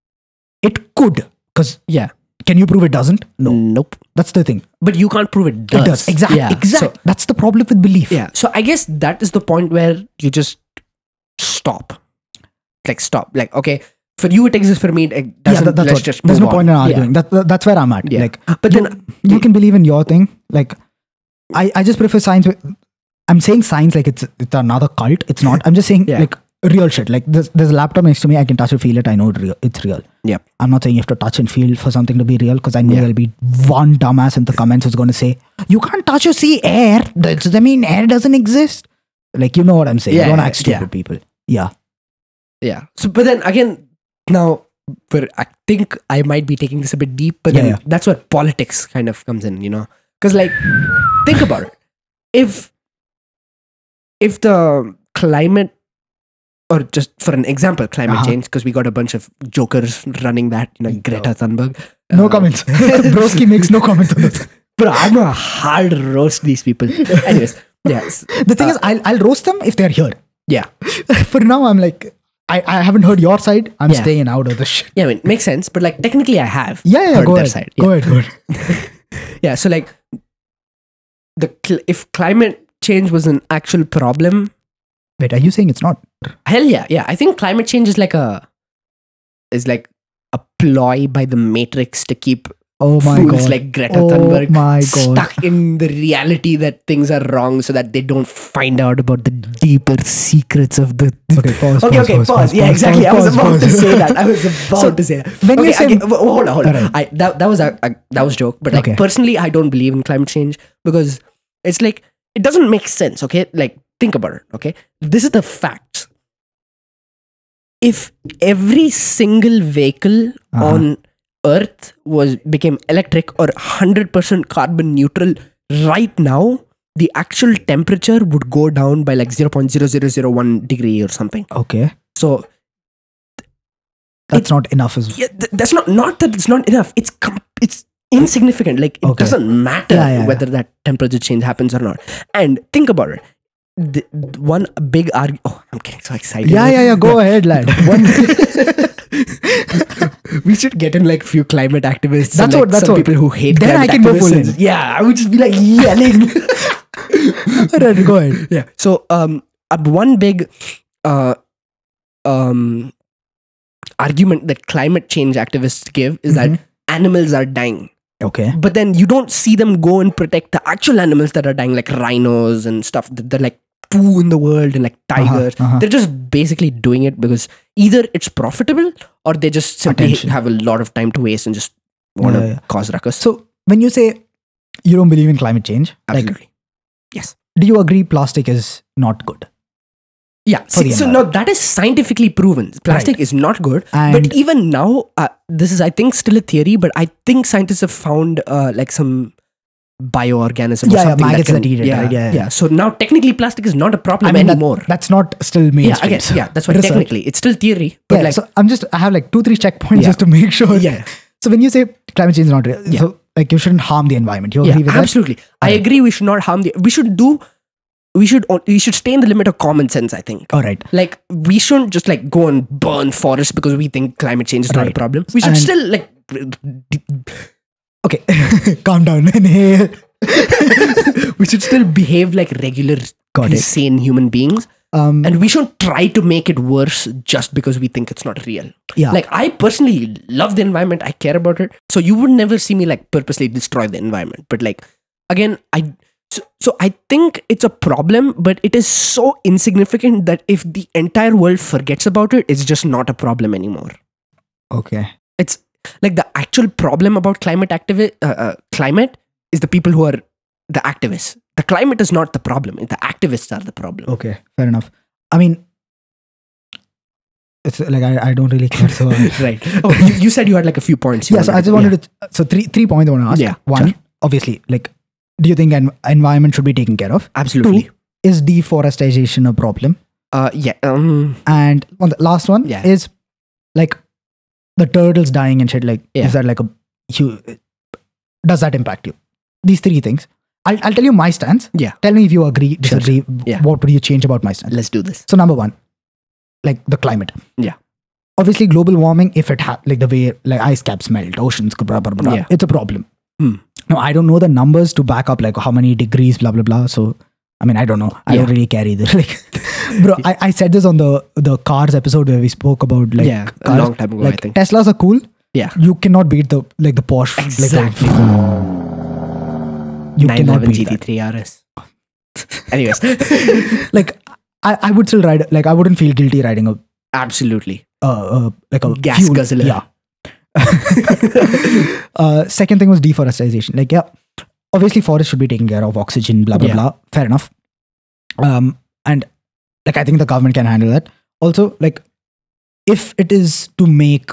It could, because Yeah. can you prove it doesn't? No. Nope. That's the thing. But you can't prove it does. It does. Exactly. Yeah. Exactly. So, That's the problem with belief. yeah. So I guess that is the point where you just stop. Like stop. Like, okay, for you it exists, for me it Yeah, doesn't. that, that's let's what. just There's move no point in on. Yeah. arguing. That, that- that's where I'm at. Yeah. Like, But you, then you can believe in your thing. Like, I, I just prefer science. with- I'm saying science like it's it's another cult. It's not. I'm just saying Yeah. like real shit. Like there's, there's a laptop next to me. I can touch and feel it. I know it real, it's real. Yep. I'm not saying you have to touch and feel for something to be real because I know Yeah. there'll be one dumbass in the comments who's going to say, you can't touch or see air. Does that mean air doesn't exist? Like, you know what I'm saying. Yeah, Don't yeah, act stupid, yeah. people. Yeah. Yeah. So, but then again, now, for I think I might be taking this a bit deep, but Yeah, then yeah. that's where politics kind of comes in, you know? Because, like, think about it. If if the climate, or just for an example, climate Uh-huh. change, because we got a bunch of jokers running that, you know, Greta Thunberg. No Uh, comments. Broski makes no comments on this. Bro, I'm gonna hard roast these people. Anyways, yes. The thing is, I'll, I'll roast them if they're here. Yeah. For now, I'm like, I, I haven't heard your side. I'm Yeah. staying out of this shit. Yeah, I mean, makes sense, but like technically I have. Yeah, yeah, heard go their ahead. side. Go Yeah. ahead, go ahead. Yeah, so like the cl- if climate change was an actual problem, Wait, are you saying it's not? hell yeah, yeah. I think climate change is like a is like a ploy by the Matrix to keep Oh my fools god. like Greta Oh Thunberg my god. stuck in the reality that things are wrong, so that they don't find out about the deeper secrets of the. Okay, pause. Okay, pause, okay, pause, pause. pause, Yeah, pause, exactly. I was pause, about pause. to say that. I was about So, to say that. when you okay, say- again, w- hold on, hold on. Alright. I, that that was a, a that was a joke, but like Okay. personally, I don't believe in climate change because it's like it doesn't make sense. Okay, like think about it. Okay, this is the facts. If every single vehicle Uh-huh. on Earth was became electric or one hundred percent carbon neutral right now, the actual temperature would go down by like zero point zero zero zero one degree or something. Okay. So That's not enough as yeah, th- that's not not that it's not enough. It's com- it's insignificant. Like it Okay. doesn't matter Yeah, yeah, whether that temperature change happens or not. And think about it. The, the one big argument. Oh, I'm getting so excited. Yeah, yeah, yeah. Go ahead, lad. One. We should get in like few climate activists. That's and, like, what- that's some what. people who hate. Then I climate can go full activists. in. Yeah, I would just be like yelling. Alright, go ahead. Yeah. So, um, uh, one big, uh, um, argument that climate change activists give is Mhm. that animals are dying, Okay. but then you don't see them go and protect the actual animals that are dying, like rhinos and stuff. that They're like two in the world and like tigers. uh-huh. They're just basically doing it because either it's profitable or they just simply Attention. have a lot of time to waste and just want to Yeah, yeah. cause ruckus. So when you say you don't believe in climate change, like, Absolutely. Yes. do you agree plastic is not good? Yeah. For See, the so no, that is scientifically proven. Plastic is not good. And But even now, uh, this is, I think, still a theory, but I think scientists have found uh, like some bioorganism or Yeah, yeah, something maggots can, that eat it, yeah, right? Yeah, yeah. So now technically plastic is not a problem I mean, that- anymore. that's not still yeah, mainstream. again, so- yeah, that's why research. technically it's still theory, but Yeah, like, so I'm just, I have like two, three checkpoints Yeah. just to make sure. yeah, So when you say climate change is not real, Yeah. so like you shouldn't harm the environment. You agree Yeah, with that? absolutely. I agree. We should not harm the. We should do. We should. We should stay in the limit of common sense. I think. All right. Like we shouldn't just like go and burn forests because we think climate change is not a Right. problem. We should And- still like. Okay, calm down. Inhale. we should still behave like regular, Got it. sane human beings, Um, and we shouldn't try to make it worse just because we think it's not real. yeah. Like I personally love the environment. I care about it. So you would never see me like purposely destroy the environment. But like again, I so, so I think it's a problem, but it is so insignificant that if the entire world forgets about it, it's just not a problem anymore. okay. It's like the actual problem about climate activi- uh, uh, climate is the people who are the activists. The climate is not the problem. The activists are the problem. Okay. Fair enough. I mean, it's like I, I don't really care. So uh, Right. Oh, you, you said you had like a few points. you yeah. So I wanted just to- wanted to. So three three points I want to ask. Yeah, One, sure. obviously, like, do you think an environment should be taken care of? Absolutely. Two, is deforestation a problem? Uh, yeah. Um, And on the last one Yeah. is like the turtles dying and shit. Like, Yeah. is that like a huge? Does that impact you? These three things. I'll I'll tell you my stance. Yeah. Tell me if you agree, Sure, disagree. Yeah. What would you change about my stance? Let's do this. So number one, like the climate. Yeah. Obviously, global warming, if it ha- like the way like ice caps melt, oceans, blah, blah, blah, blah, Yeah. it's a problem. Hmm. Now, I don't know the numbers to back up like how many degrees, blah, blah, blah. So, I mean, I don't know. I Yeah. don't really care either. Like, bro, I, I said this on the the cars episode where we spoke about like Yeah, a cars. long time ago, I Like think. Teslas are cool. Yeah. You cannot beat the like the Porsche. Exactly. Like, the, you nine cannot eleven beat G T that. three R S. Anyways, Like, I, I would still ride. Like, I wouldn't feel guilty riding a absolutely. uh, uh like a Gas fuel. guzzler. Yeah. uh, second thing was deforestation. Like, yeah, obviously forests should be taken care of, oxygen, blah blah Yeah. blah. Fair enough. Um, and like I think the government can handle that. Also, like if it is to make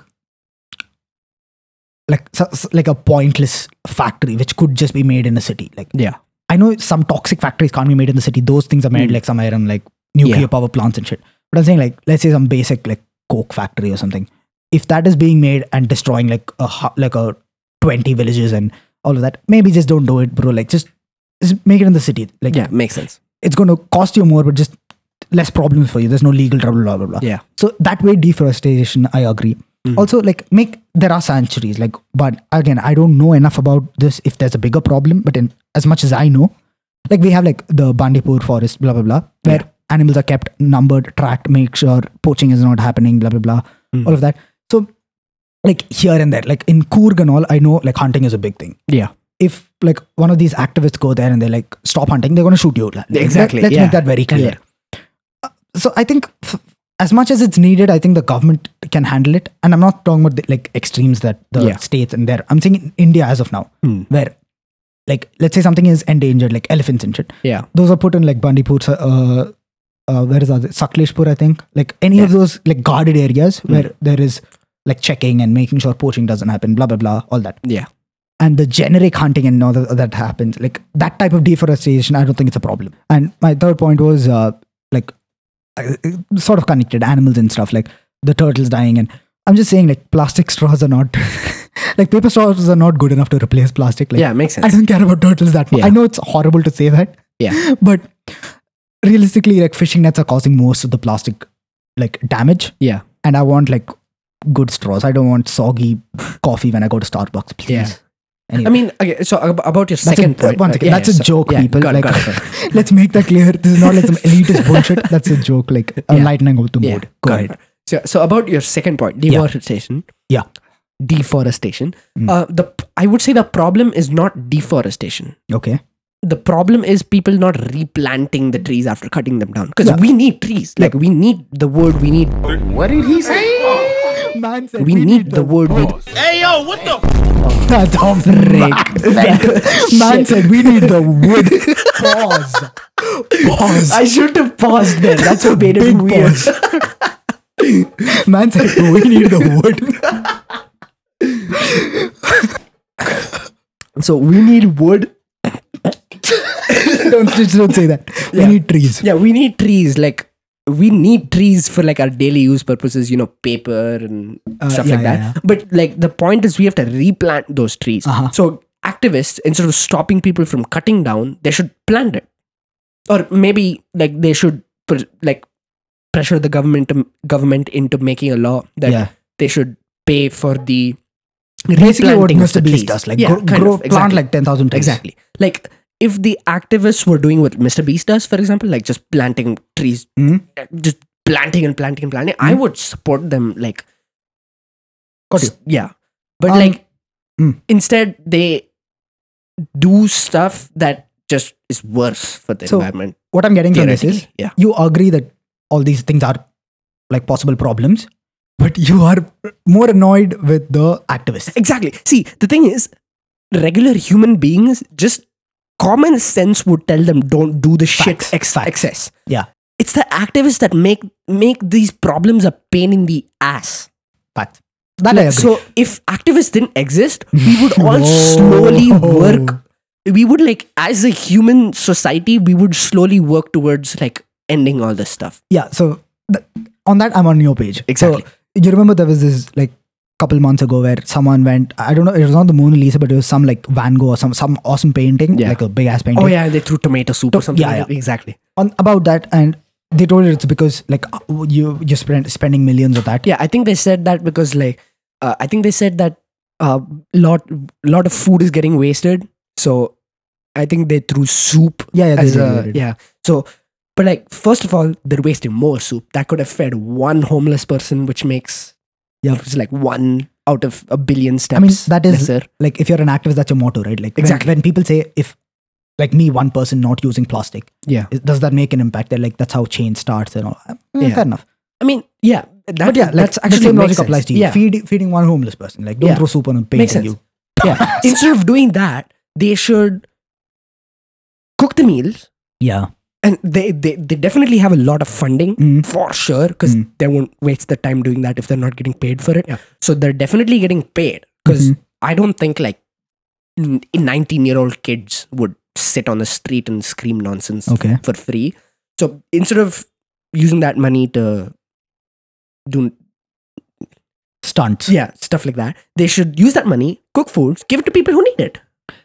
like so- so- like a pointless factory which could just be made in a city, like Yeah. I know some toxic factories can't be made in the city. Those things are made Mm. like somewhere in like nuclear Yeah. power plants and shit. But I'm saying like, let's say some basic like coke factory or something. If that is being made and destroying like a hu- like a twenty villages and all of that, maybe just don't do it, bro. Like just, just make it in the city. Like Yeah, makes sense. it's going to cost you more, but just less problems for you. There's no legal trouble, blah blah blah. Yeah. So that way, deforestation, I agree. Mm. Also, like make there are sanctuaries, like, but again, I don't know enough about this. If there's a bigger problem, but in as much as I know, like we have like the Bandipur forest, blah blah blah, where Yeah. animals are kept, numbered, tracked, make sure poaching is not happening, blah blah blah, Mm. all of that. So, like here and there, like in Coorg and all, I know like hunting is a big thing. Yeah. If like one of these activists go there and they're like, stop hunting, they're going to shoot you. Like, Exactly, Let's yeah. make that very clear. Uh, So I think f- as much as it's needed, I think the government can handle it. And I'm not talking about the, like extremes that the Yeah. states and there. I'm saying in India as of now, Hmm. where like let's say something is endangered, like elephants and shit. Yeah. Those are put in like Bandipur, uh, uh, where is that? Sakleshpur, I think. Like any of Yeah. those like guarded areas where there is like checking and making sure poaching doesn't happen, blah blah blah, all that. Yeah. And the generic hunting and all that, that happens, like that type of deforestation, I don't think it's a problem. And my third point was uh, like uh, sort of connected animals and stuff, like the turtles dying. And I'm just saying, like plastic straws are not like paper straws are not good enough to replace plastic. Like, Yeah, makes I sense. don't care about turtles that much. Yeah. I know it's horrible to say that, Yeah. but realistically, like fishing nets are causing most of the plastic like damage. Yeah. And I want like good straws. I don't want soggy coffee when I go to Starbucks, please. Yeah. Anyway. I mean, okay, so ab- about your That's second a, point. one uh, second, yeah, that's a yeah, so- joke, yeah, people. got it, like, got it, got it. let's make that clear. This is not like some elitist bullshit. That's a joke. Like, I'm Yeah. lightening out the Yeah, mood. Go got ahead. it. So, so about your second point, deforestation. Yeah. Deforestation. Mm. Uh, the I would say the problem is not deforestation. Okay. The problem is people not replanting the trees after cutting them down. Because Yeah. we need trees. Like we need the word. We need. What did he say? Man said We need the word. We, Hey yo, what the? That's off Man said we need the wood. Pause. Pause. I should have paused there. That's what made it Big weird. pause. Man said we need the wood. So we need wood. don't, just don't say that. We Yeah. need trees. Yeah, we need trees. Like we need trees for like our daily use purposes. You know, paper and Uh, stuff yeah, like that. yeah, yeah. But like the point is, we have to replant those trees. Uh-huh. So activists, instead of stopping people from cutting down, they should plant it. Or maybe like they should put, like pressure the government to, government into making a law that Yeah. they should pay for the Basically, what replanting of Mister the Beast trees. does, like Yeah, grow, kind grow of, plant exactly. like ten thousand trees. Exactly. Like if the activists were doing what Mister Beast does, for example, like just planting trees, Mhm. just planting and planting and planting, I would support them. Like, Got you. s- yeah. But Um, like, mm. instead they do stuff that just is worse for the So, environment. What I'm getting from this is, Theoretically, yeah. you agree that all these things are like possible problems, but you are more annoyed with the activists. Exactly. See, the thing is, regular human beings, just common sense would tell them don't do the shit Facts. ex- Facts. excess. Yeah. It's the activists that make make these problems a pain in the ass. Fact. That I agree. So if activists didn't exist, we would all slowly work. We would like, as a human society, we would slowly work towards like ending all this stuff. yeah. So th- on that, I'm on your page. Exactly. So you remember there was this like couple months ago where someone went. I don't know. It was not the Mona Lisa, but it was some like Van Gogh or some some awesome painting, Yeah. like a big ass painting. Oh yeah, they threw tomato soup or To- something. yeah, like that. Exactly. On about that, and they told it it's because like uh, you you're spend, spending millions of that. Yeah, I think they said that because like uh, I think they said that a uh, lot lot of food is getting wasted. So I think they threw soup. Yeah, yeah, they as did, a, they did. yeah. So, but like first of all, they're wasting more soup that could have fed one homeless person, which makes Yeah. it's like one out of a billion steps. I mean, that is lesser. like if you're an activist, that's your motto, right? Like when- Exactly. when, people say if like me, one person not using plastic, Yeah. is- does that make an impact? They're like that's how change starts and all. Eh, Yeah. Fair enough. I mean, yeah. That, But yeah, like, that's the actually same makes logic sense. applies to you. Yeah. Feed, feeding one homeless person, like don't Yeah. throw soup on a Makes painting. sense. You Yeah. Instead of doing that, they should cook the meals. yeah. And they, they, they definitely have a lot of funding Mm. for sure because Mm. they won't waste the time doing that if they're not getting paid for it. So they're definitely getting paid because Mhm. I don't think like nineteen year old kids would sit on the street and scream nonsense Okay. for free. So instead of using that money to do Stunts. yeah stuff like that, they should use that money, cook foods, give it to people who need it.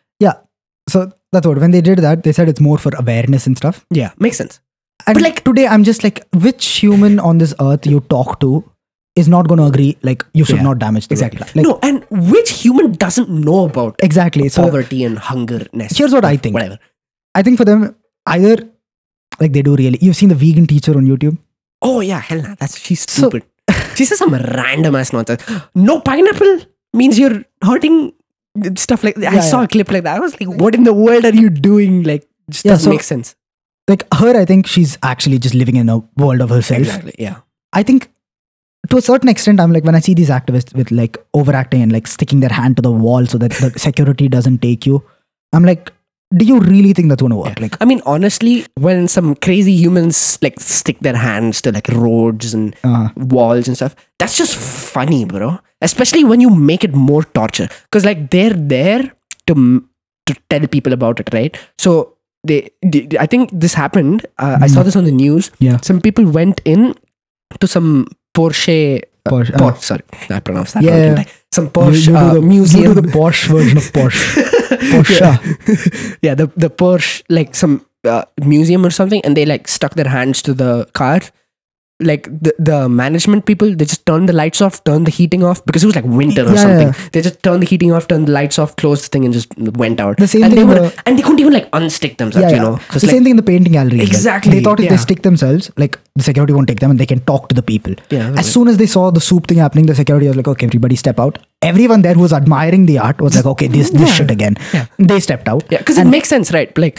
So that's what when they did that, they said it's more for awareness and stuff. Yeah, makes sense. And But, like like- today, I'm just like, which human on this earth you talk to is not going to agree? Like you should Yeah, not damage the Exactly. earth. Like, no, and which human doesn't know about exactly. So poverty and hungerness? here's what I think. Whatever. I think for them, either like they do really. You've seen the vegan teacher on YouTube. Oh yeah, hell nah, that's she's So- stupid. she says some random ass nonsense. No pineapple means you're hurting stuff like that. I Yeah, saw yeah. a clip like that. I was like, what in the world are you doing? Like, just Yeah, doesn't so- make sense. Like her, I think she's actually just living in a world of herself. Exactly. Yeah. I think to a certain extent, I'm like when I see these activists with like overacting and like sticking their hand to the wall so that the security doesn't take you. I'm like, do you really think that's going to work? Like, I mean, honestly, when some crazy humans like stick their hands to like roads and uh, walls and stuff, that's just funny, bro. Especially when you make it more torture, because like they're there to m- to tell people about it, right? So they, they I think this happened. Uh, I saw this on the news. Yeah. Some people went in to some Porsche. Uh, Porsche, uh, Porsche sorry, I pronounced that Yeah, wrong. yeah. didn't I? Some you, Porsche you uh, do the, museum. You do the Porsche version of Porsche. Porsche. yeah, the the Porsche, like some uh, museum or something, and they like stuck their hands to the car. Like the, the management people, they just turned the lights off, turned the heating off because it was like winter or Yeah, something. yeah. They just turned the heating off, turned the lights off, closed the thing, and just went out. The same and thing they in were, the- and they couldn't even like unstick themselves, Yeah, you yeah. know. The 'Cause, same like, thing in the painting gallery. as well. Exactly, They thought if they yeah. stick themselves, like the security won't take them and they can talk to the people. Yeah, As soon as they saw the soup thing happening, the security was like, okay, everybody step out. Everyone there who was admiring the art was like, okay, this this Yeah. shit again. Yeah. They stepped out. yeah, because it And- makes sense, right? Like,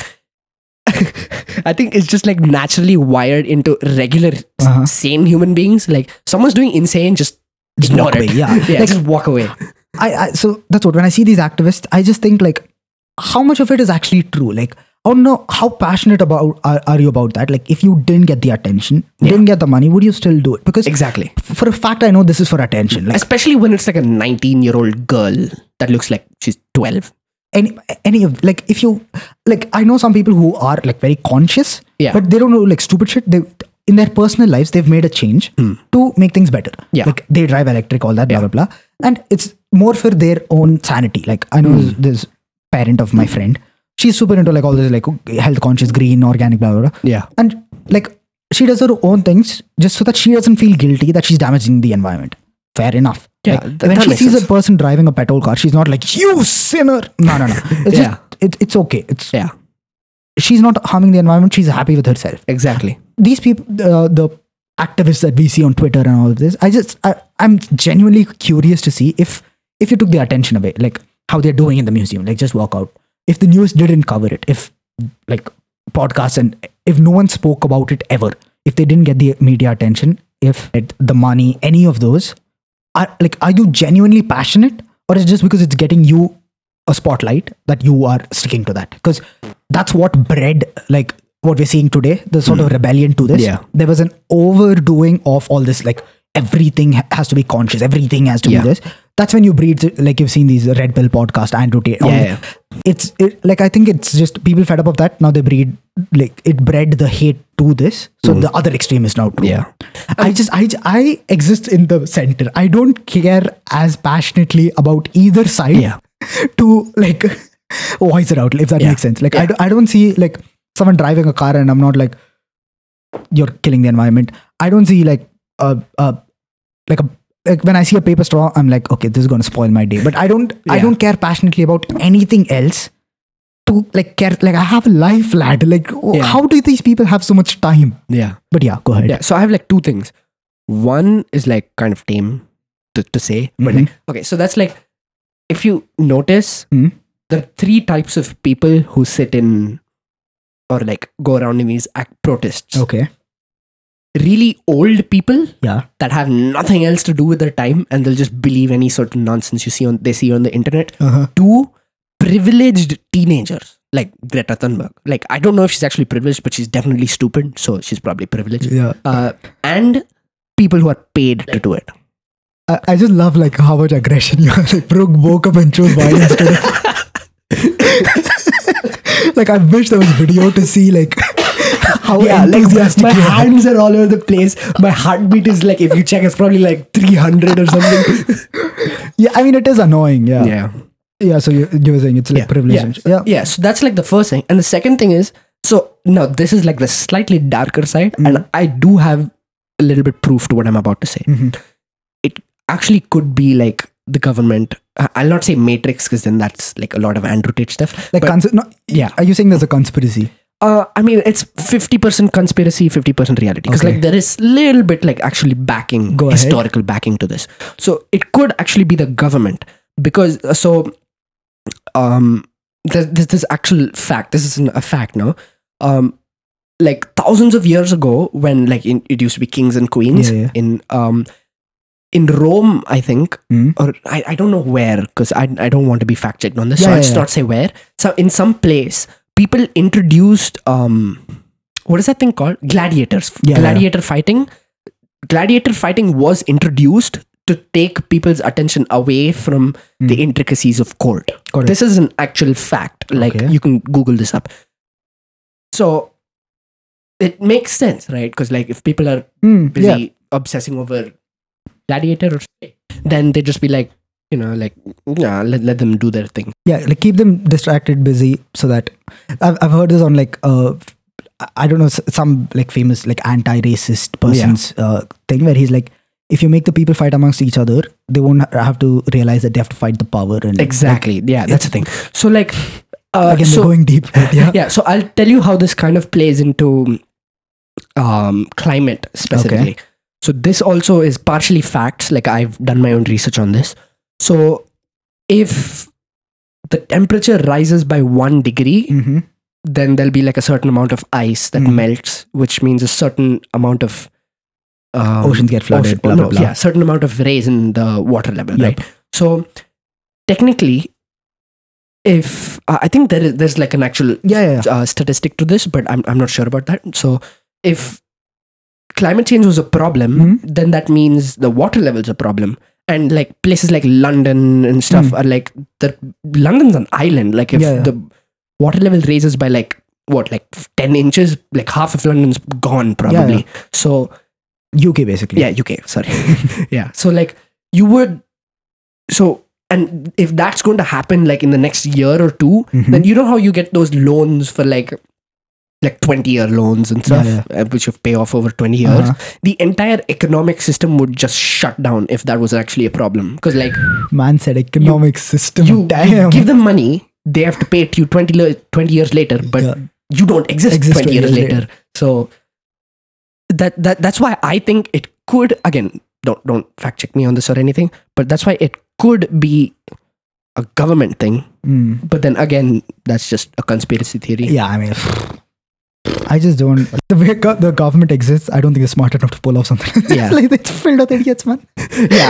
I think it's just like naturally wired into regular s- Uh-huh. sane human beings. Like someone's doing insane, just Just ignore walk it. away, yeah. yeah, Like- just walk away. I, I so that's what when I see these activists, I just think like how much of it is actually true. Like I don't know how passionate about are, are you about that. Like if you didn't get the attention, Yeah. didn't get the money, would you still do it? Because Exactly. f- for a fact, I know this is for attention. Like Especially when it's like a nineteen year old girl that looks like she's twelve. any any of like if you like I know some people who are like very conscious, Yeah. but they don't know like stupid shit. They in their personal lives they've made a change to make things better. Yeah. Like they drive electric, all that, Yeah. blah blah blah, and it's more for their own sanity. Like I know there's, there's parent of my friend. She's super into like all this like health conscious, green, organic, blah blah blah. Yeah. And like she does her own things just so that she doesn't feel guilty that she's damaging the environment. Fair enough. Yeah, Like, th- when that she makes sees sense. a person driving a petrol car, she's not like, you sinner. No, no, no. It's Yeah. just it, it's okay. It's Yeah. she's not harming the environment. She's happy with herself. Exactly. These people, uh, the activists that we see on Twitter and all of this, I just I, I'm genuinely curious to see if if you took the attention away, like how they're doing in the museum, like just walk out. If the news didn't cover it, if like podcasts and if no one spoke about it ever, if they didn't get the media attention, if it, the money, any of those, are like, are you genuinely passionate, or is it just because it's getting you a spotlight that you are sticking to that? Because that's what bred like what we're seeing today, the sort of rebellion to this. Yeah. There was an overdoing of all this, like everything ha- has to be conscious, everything has to Yeah. be this. That's when you breed, like you've seen these Red Pill podcast, Andrew Tate. all Yeah, the- It's it, like, I think it's just people fed up of that. Now they breed, like it bred the hate to this. So the other extreme is now true. Yeah. I just, I, I exist in the center. I don't care as passionately about either side Yeah. to like voice it out, if that Yeah. makes sense. Like Yeah. I, don't, I don't see like someone driving a car and I'm not like, you're killing the environment. I don't see like a, a like a like when I see a paper straw, I'm like, okay, this is going to spoil my day. But I don't, I Yeah. don't care passionately about anything else. To like care, like I have a life, lad. Like, oh, Yeah. how do these people have so much time? Yeah. But yeah, go ahead. Yeah. So I have like two things. One is like kind of tame to, to say, but Mhm. like, okay, so that's like, if you notice, Mhm. there are three types of people who sit in or like go around in these act protests. Okay. Really old people Yeah. that have nothing else to do with their time and they'll just believe any sort of nonsense you see on they see on the internet. Uh-huh. Two, privileged teenagers like Greta Thunberg. Like, I don't know if she's actually privileged, but she's definitely stupid, so she's probably privileged. Yeah. Uh, and people who are paid to do it. I, I just love like how much aggression you have. Like, Brooke woke up and chose violence today. Like, I wish there was video to see like how enthusiastic my you are. hands are all over the place. My heartbeat is like, if you check, it's probably like three hundred or something. Yeah, I mean, it is annoying. Yeah. Yeah. Yeah, so you, you were saying it's like Yeah. privilege. Yeah. and sh- Yeah. Yeah, so that's like the first thing. And the second thing is, so now this is like the slightly darker side, and I do have a little bit proof to what I'm about to say. Mhm. It actually could be like the government. I- I'll not say Matrix because then that's like a lot of Andrew Tate stuff. Like, but, cons- no, yeah. Are you saying there's a conspiracy? uh, I mean, it's fifty percent conspiracy, fifty percent reality. Because Okay. like there is little bit like actually backing, Go ahead. historical backing to this. So it could actually be the government because uh, so um there's, there's this actual fact. This is an, a fact now. Um, like thousands of years ago, when like in, it used to be kings and queens Yeah, yeah. in um in Rome, I think, Mm. or I, I don't know where because I I don't want to be fact checked on this, so Yeah, I'll yeah, just yeah. not say where. So in some place, people introduced um what is that thing called? Gladiators. Yeah, Gladiator fighting. Gladiator fighting was introduced to take people's attention away from the intricacies of court. Got it. This is an actual fact. Like Okay. you can Google this up. So it makes sense, right? Because like if people are Mm, busy yeah. obsessing over gladiator or something, then they just be like, you know, like, yeah, let, let them do their thing. Yeah, like keep them distracted, busy, so that I've I've heard this on like uh I don't know s- some like famous like anti-racist person's uh, thing where he's like, if you make the people fight amongst each other, they won't ha- have to realize that they have to fight the power and Exactly. Yeah, that's the thing. So like, uh, Again, so, they're going deep. But yeah. yeah. So I'll tell you how this kind of plays into um, climate specifically. So this also is partially facts. Like I've done my own research on this. So if the temperature rises by one degree, Mm-hmm. then there'll be like a certain amount of ice that Mhm. melts, which means a certain amount of um, Oceans get flooded, ocean- blah, no, blah, blah. Yeah, certain amount of raise in the water level, Yep. right? So technically, if uh, I think there is there's like an actual Yeah, yeah, yeah. uh, statistic to this, but I'm I'm not sure about that. So if climate change was a problem, Mhm. then that means the water level is a problem. And like places like London and stuff Mm. are like the London's an island. Like if Yeah, yeah. the water level raises by like what, like ten inches, like half of London's gone probably. So U K basically. yeah, U K, sorry. Yeah. So like you would so and if that's going to happen like in the next year or two, Mhm. then you know how you get those loans for like like twenty year loans and stuff, Yeah, uh, which you pay off over twenty years. Uh-huh. The entire economic system would just shut down if that was actually a problem. Because like Man said economic system. you, you Damn. give them money, they have to pay it to you twenty, le- twenty years later, but Yeah. you don't exist, Exist twenty years twenty years later. So that that that's why I think it could, again, don't don't fact check me on this or anything, but that's why it could be a government thing. Mm. But then again, that's just a conspiracy theory. Yeah, I mean, I just don't. The way go- the government exists, I don't think they're smart enough to pull off something. Yeah. Like it's filled with idiots, man. Yeah.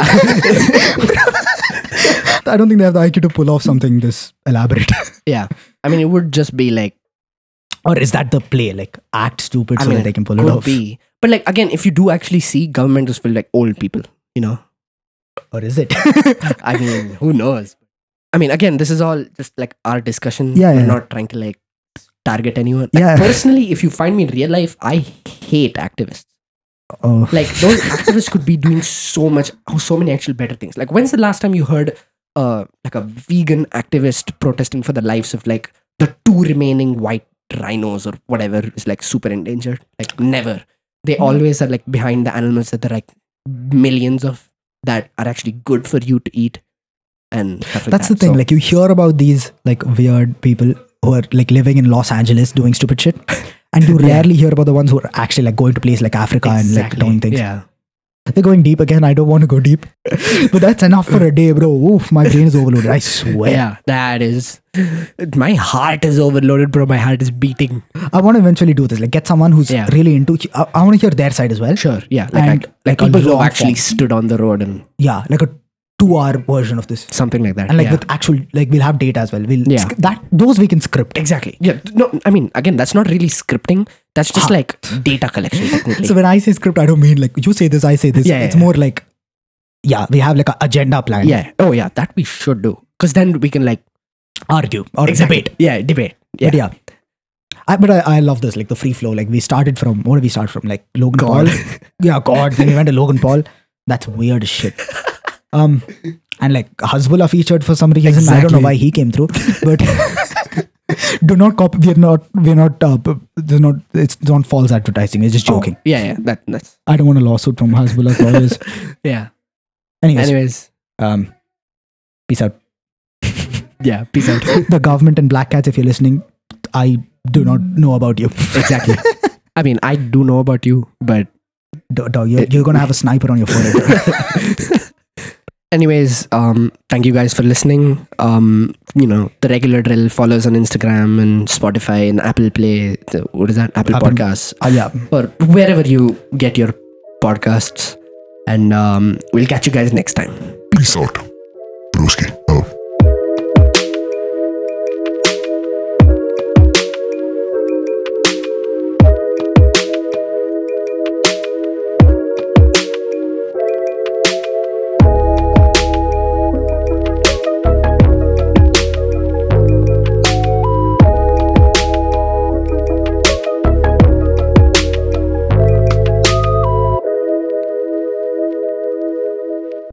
I don't think they have the I Q to pull off something this elaborate. Yeah. I mean, it would just be like, Or is that the play? Like act stupid I so mean, that they can pull it could off. be. But like, again, if you do actually see, government is filled like old people, you know? Or is it? I mean, who knows? I mean, again, this is all just like our discussion. Yeah, We're yeah. not trying to like target anyone. Like, Yeah. personally, if you find me in real life, I hate activists. Oh, Like those activists could be doing so much, oh, so many actual better things. Like when's the last time you heard uh like a vegan activist protesting for the lives of like the two remaining white rhinos or whatever is like super endangered? Like never. They always are like behind the animals that there are like millions of that are actually good for you to eat. And stuff like that's that. the thing. So- Like you hear about these like weird people who are like living in Los Angeles doing stupid shit, and you Yeah. rarely hear about the ones who are actually like going to places like Africa and like Exactly. doing things. Yeah. They're going deep again. I don't want to go deep, but that's enough for a day, bro. Oof, my brain is overloaded. I swear. Yeah, that is. My heart is overloaded, bro. My heart is beating. I want to eventually do this. Like, get someone who's Yeah. really into. I, I want to hear their side as well. Sure. Yeah. Like, And, I, like, like, a people who long have actually form. stood on the road and Yeah, like a two-hour version of this, something like that. and like yeah. with actual, like we'll have data as well. We'll Yeah. sc- that those we can script. Exactly. Yeah. No, I mean, again, that's not really scripting. That's just Ah. like data collection, technically. So when I say script, I don't mean like you say this, I say this. Yeah, it's yeah, more like, yeah, we have like an agenda plan. yeah. Oh, yeah. That we should do. Because then we can like Argue or exactly. debate. Yeah, debate. Yeah. But yeah. I, but I, I love this, like the free flow. Like we started from, what did we start from? Like Logan God. Paul. Yeah, God. Then we went to Logan Paul. That's weird as shit. Um, and like Hezbollah featured for some reason. I don't know Exactly. why he came through, but do not copy. We're not. We're not. Uh, there's not. It's not false advertising. It's just joking. Oh, yeah, yeah. That, that's. I don't want a lawsuit from Hezbollah lawyers. Yeah. Anyways, Anyways. um, peace out. Yeah. Peace out. The government and Black Cats, if you're listening, I do not know about you. Exactly. I mean, I do know about you, but Do- do- you're, you're gonna have a sniper on your forehead. anyways, um, thank you guys for listening. Um, you know, the regular drill. Follow us on Instagram and Spotify and Apple Play. The, what is that? Apple, Apple- Podcasts Ah, yeah. or wherever you get your podcasts. And um, we'll catch you guys next time. Peace out. Broski out.